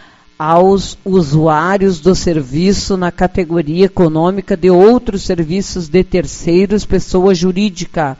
Speaker 4: aos usuários do serviço na categoria econômica de outros serviços de terceiros, pessoa jurídica.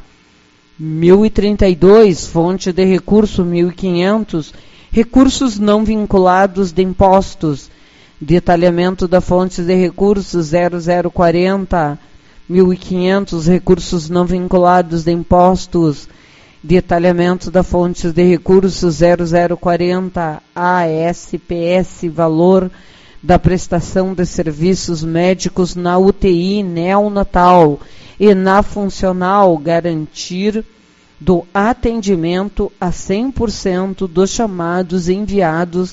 Speaker 4: mil e trinta e dois, fonte de recurso mil e quinhentos, recursos não vinculados de impostos, detalhamento da fonte de recursos zero zero quarenta, mil e quinhentos, recursos não vinculados de impostos, detalhamento da fonte de recursos zero zero quarenta A S P S, valor da prestação de serviços médicos na U T I neonatal e na funcional, garantir do atendimento a cem por cento dos chamados enviados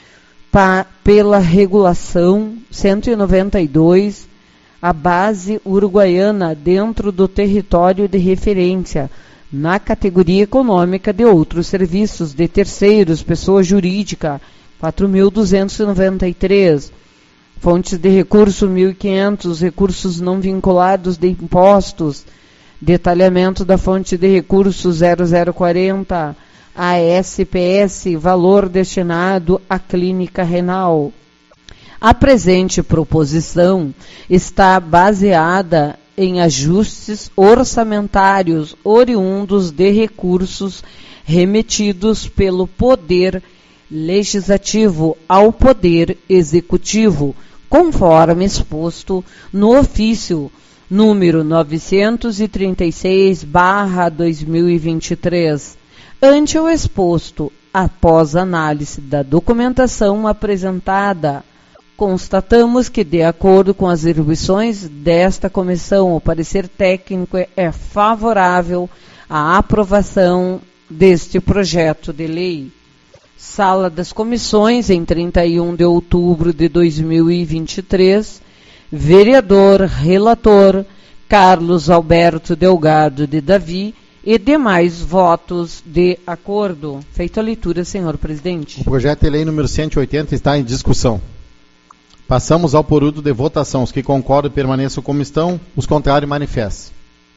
Speaker 4: pa, pela regulação cento e noventa e dois, a base uruguaiana dentro do território de referência, na categoria econômica de outros serviços de terceiros, pessoa jurídica, quatro mil duzentos e noventa e três, fontes de recurso mil e quinhentos, recursos não vinculados de impostos, detalhamento da fonte de recurso zero zero quarenta, A S P S, valor destinado à clínica renal. A presente proposição está baseada em ajustes orçamentários oriundos de recursos remetidos pelo Poder Legislativo ao Poder Executivo, conforme exposto no ofício número novecentos e trinta e seis barra dois mil e vinte e três. Ante o exposto, após análise da documentação apresentada, constatamos que, de acordo com as atribuições desta comissão, o parecer técnico é favorável à aprovação deste projeto de lei. Sala das Comissões, em trinta e um de outubro de dois mil e vinte e três, vereador relator Carlos Alberto Delgado de Davi e demais votos de acordo. Feita a leitura, senhor presidente.
Speaker 1: O projeto de lei número cento e oitenta está em discussão. Passamos ao período de votação. Os que concordam permaneçam como estão, os contrários manifestem.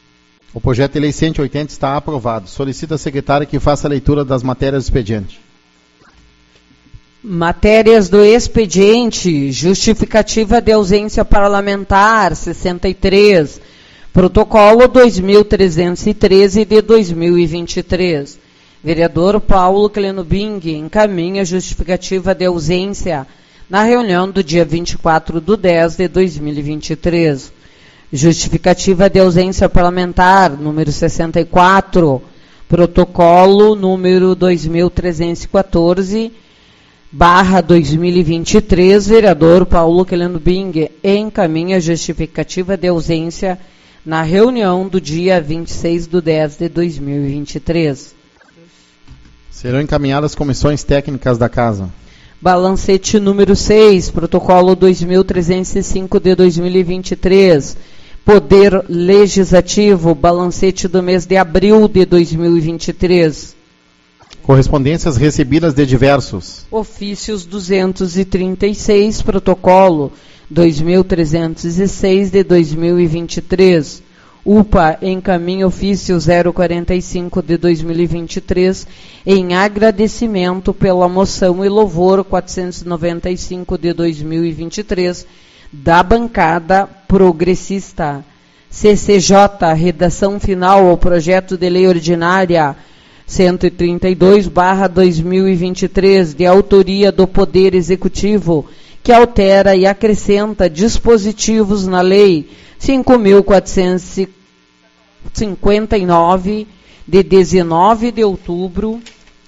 Speaker 1: O projeto de lei cento e oitenta está aprovado. Solicito a secretária que faça a leitura das matérias do expediente.
Speaker 4: Matérias do expediente: justificativa de ausência parlamentar, sessenta e três. Protocolo dois mil trezentos e treze de dois mil e vinte e três. Vereador Paulo Clenobing encaminha justificativa de ausência na reunião do dia vinte e quatro de dez de dois mil e vinte e três. Justificativa de ausência parlamentar, número sessenta e quatro. Protocolo número dois mil trezentos e quatorze, barra dois mil e vinte e três. Vereador Paulo Clenobing encaminha justificativa de ausência na reunião do dia vinte e seis de dez de dois mil e vinte e três.
Speaker 1: Serão encaminhadas comissões técnicas da Casa.
Speaker 4: Balancete número seis, protocolo dois mil trezentos e cinco de dois mil e vinte e três. Poder Legislativo, balancete do mês de abril de dois mil e vinte e três.
Speaker 1: Correspondências recebidas de diversos.
Speaker 4: Ofícios duzentos e trinta e seis, protocolo dois mil trezentos e seis de dois mil e vinte e três. U P A encaminha ofício zero quarenta e cinco de dois mil e vinte e três em agradecimento pela moção e louvor quatrocentos e noventa e cinco de dois mil e vinte e três da bancada progressista. C C J, redação final ao projeto de lei ordinária cento e trinta e dois barra dois mil e vinte e três, de autoria do Poder Executivo, que altera e acrescenta dispositivos na Lei cinco mil quatrocentos e cinquenta e nove, de dezenove de outubro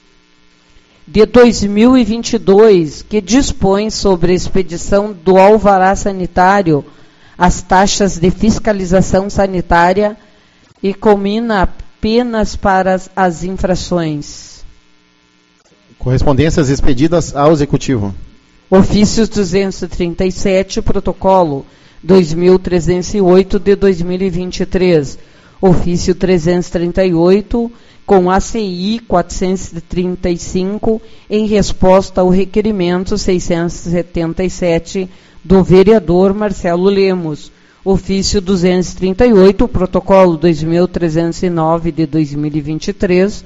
Speaker 4: de dois mil e vinte e dois, que dispõe sobre a expedição do alvará sanitário, as taxas de fiscalização sanitária e comina apenas para as, as infrações.
Speaker 1: Correspondências expedidas ao Executivo.
Speaker 4: Ofícios duzentos e trinta e sete, protocolo dois mil trezentos e oito de dois mil e vinte e três. Ofício trezentos e trinta e oito, com A C I quatrocentos e trinta e cinco, em resposta ao requerimento seiscentos e setenta e sete do vereador Marcelo Lemos. Ofício duzentos e trinta e oito, protocolo dois mil trezentos e nove de dois mil e vinte e três,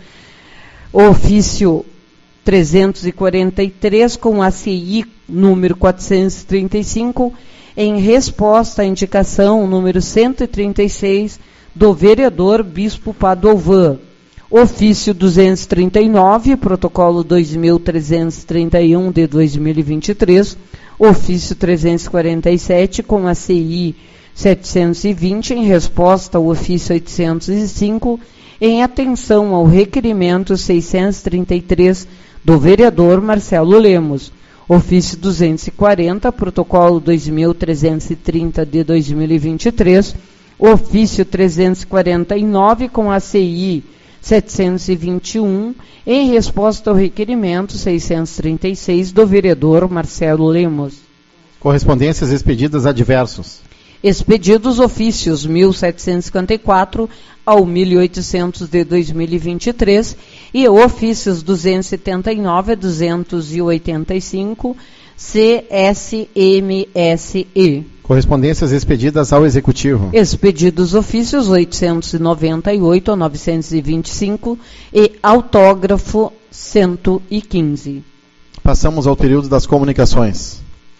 Speaker 4: ofício trezentos e quarenta e três com A C I número quatrocentos e trinta e cinco, em resposta à indicação número cento e trinta e seis do vereador Bispo Padovan. Ofício duzentos e trinta e nove, protocolo dois mil trezentos e trinta e um de dois mil e vinte e três, ofício trezentos e quarenta e sete com A C I setecentos e vinte, em resposta ao ofício oitocentos e cinco, em atenção ao requerimento seiscentos e trinta e três do vereador Marcelo Lemos. Ofício duzentos e quarenta, protocolo dois mil trezentos e trinta de dois mil e vinte e três, ofício trezentos e quarenta e nove com A C I setecentos e vinte e um, em resposta ao requerimento seiscentos e trinta e seis do vereador Marcelo Lemos.
Speaker 1: Correspondências expedidas a diversos.
Speaker 4: Expedidos ofícios mil setecentos e cinquenta e quatro ao mil e oitocentos de dois mil e vinte e três e ofícios duzentos e setenta e nove a duzentos e oitenta e cinco, C S M S E.
Speaker 1: Correspondências expedidas ao Executivo.
Speaker 4: Expedidos ofícios oitocentos e noventa e oito a novecentos e vinte e cinco e autógrafo cento e quinze.
Speaker 1: Passamos ao período das comunicações.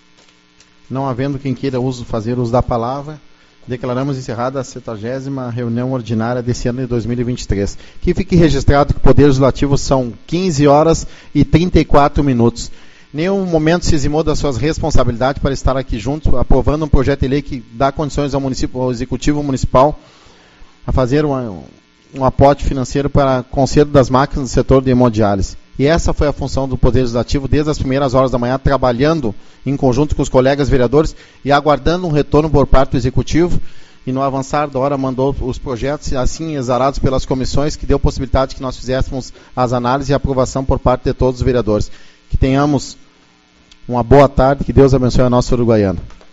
Speaker 1: Não havendo quem queira uso, fazer uso da palavra, declaramos encerrada a setagésima reunião ordinária desse ano de dois mil e vinte e três. Que fique registrado que o Poder Legislativo são quinze horas e trinta e quatro minutos. Nenhum momento se eximou das suas responsabilidades para estar aqui junto, aprovando um projeto de lei que dá condições ao, município, ao Executivo Municipal a fazer um, um aporte financeiro para conserto das máquinas do setor de hemodiálise. E essa foi a função do Poder Legislativo desde as primeiras horas da manhã, trabalhando em conjunto com os colegas vereadores e aguardando um retorno por parte do Executivo. E no avançar da hora mandou os projetos, assim exarados pelas comissões, que deu possibilidade que nós fizéssemos as análises e aprovação por parte de todos os vereadores. Que tenhamos uma boa tarde, que Deus abençoe a nossa Uruguaiana.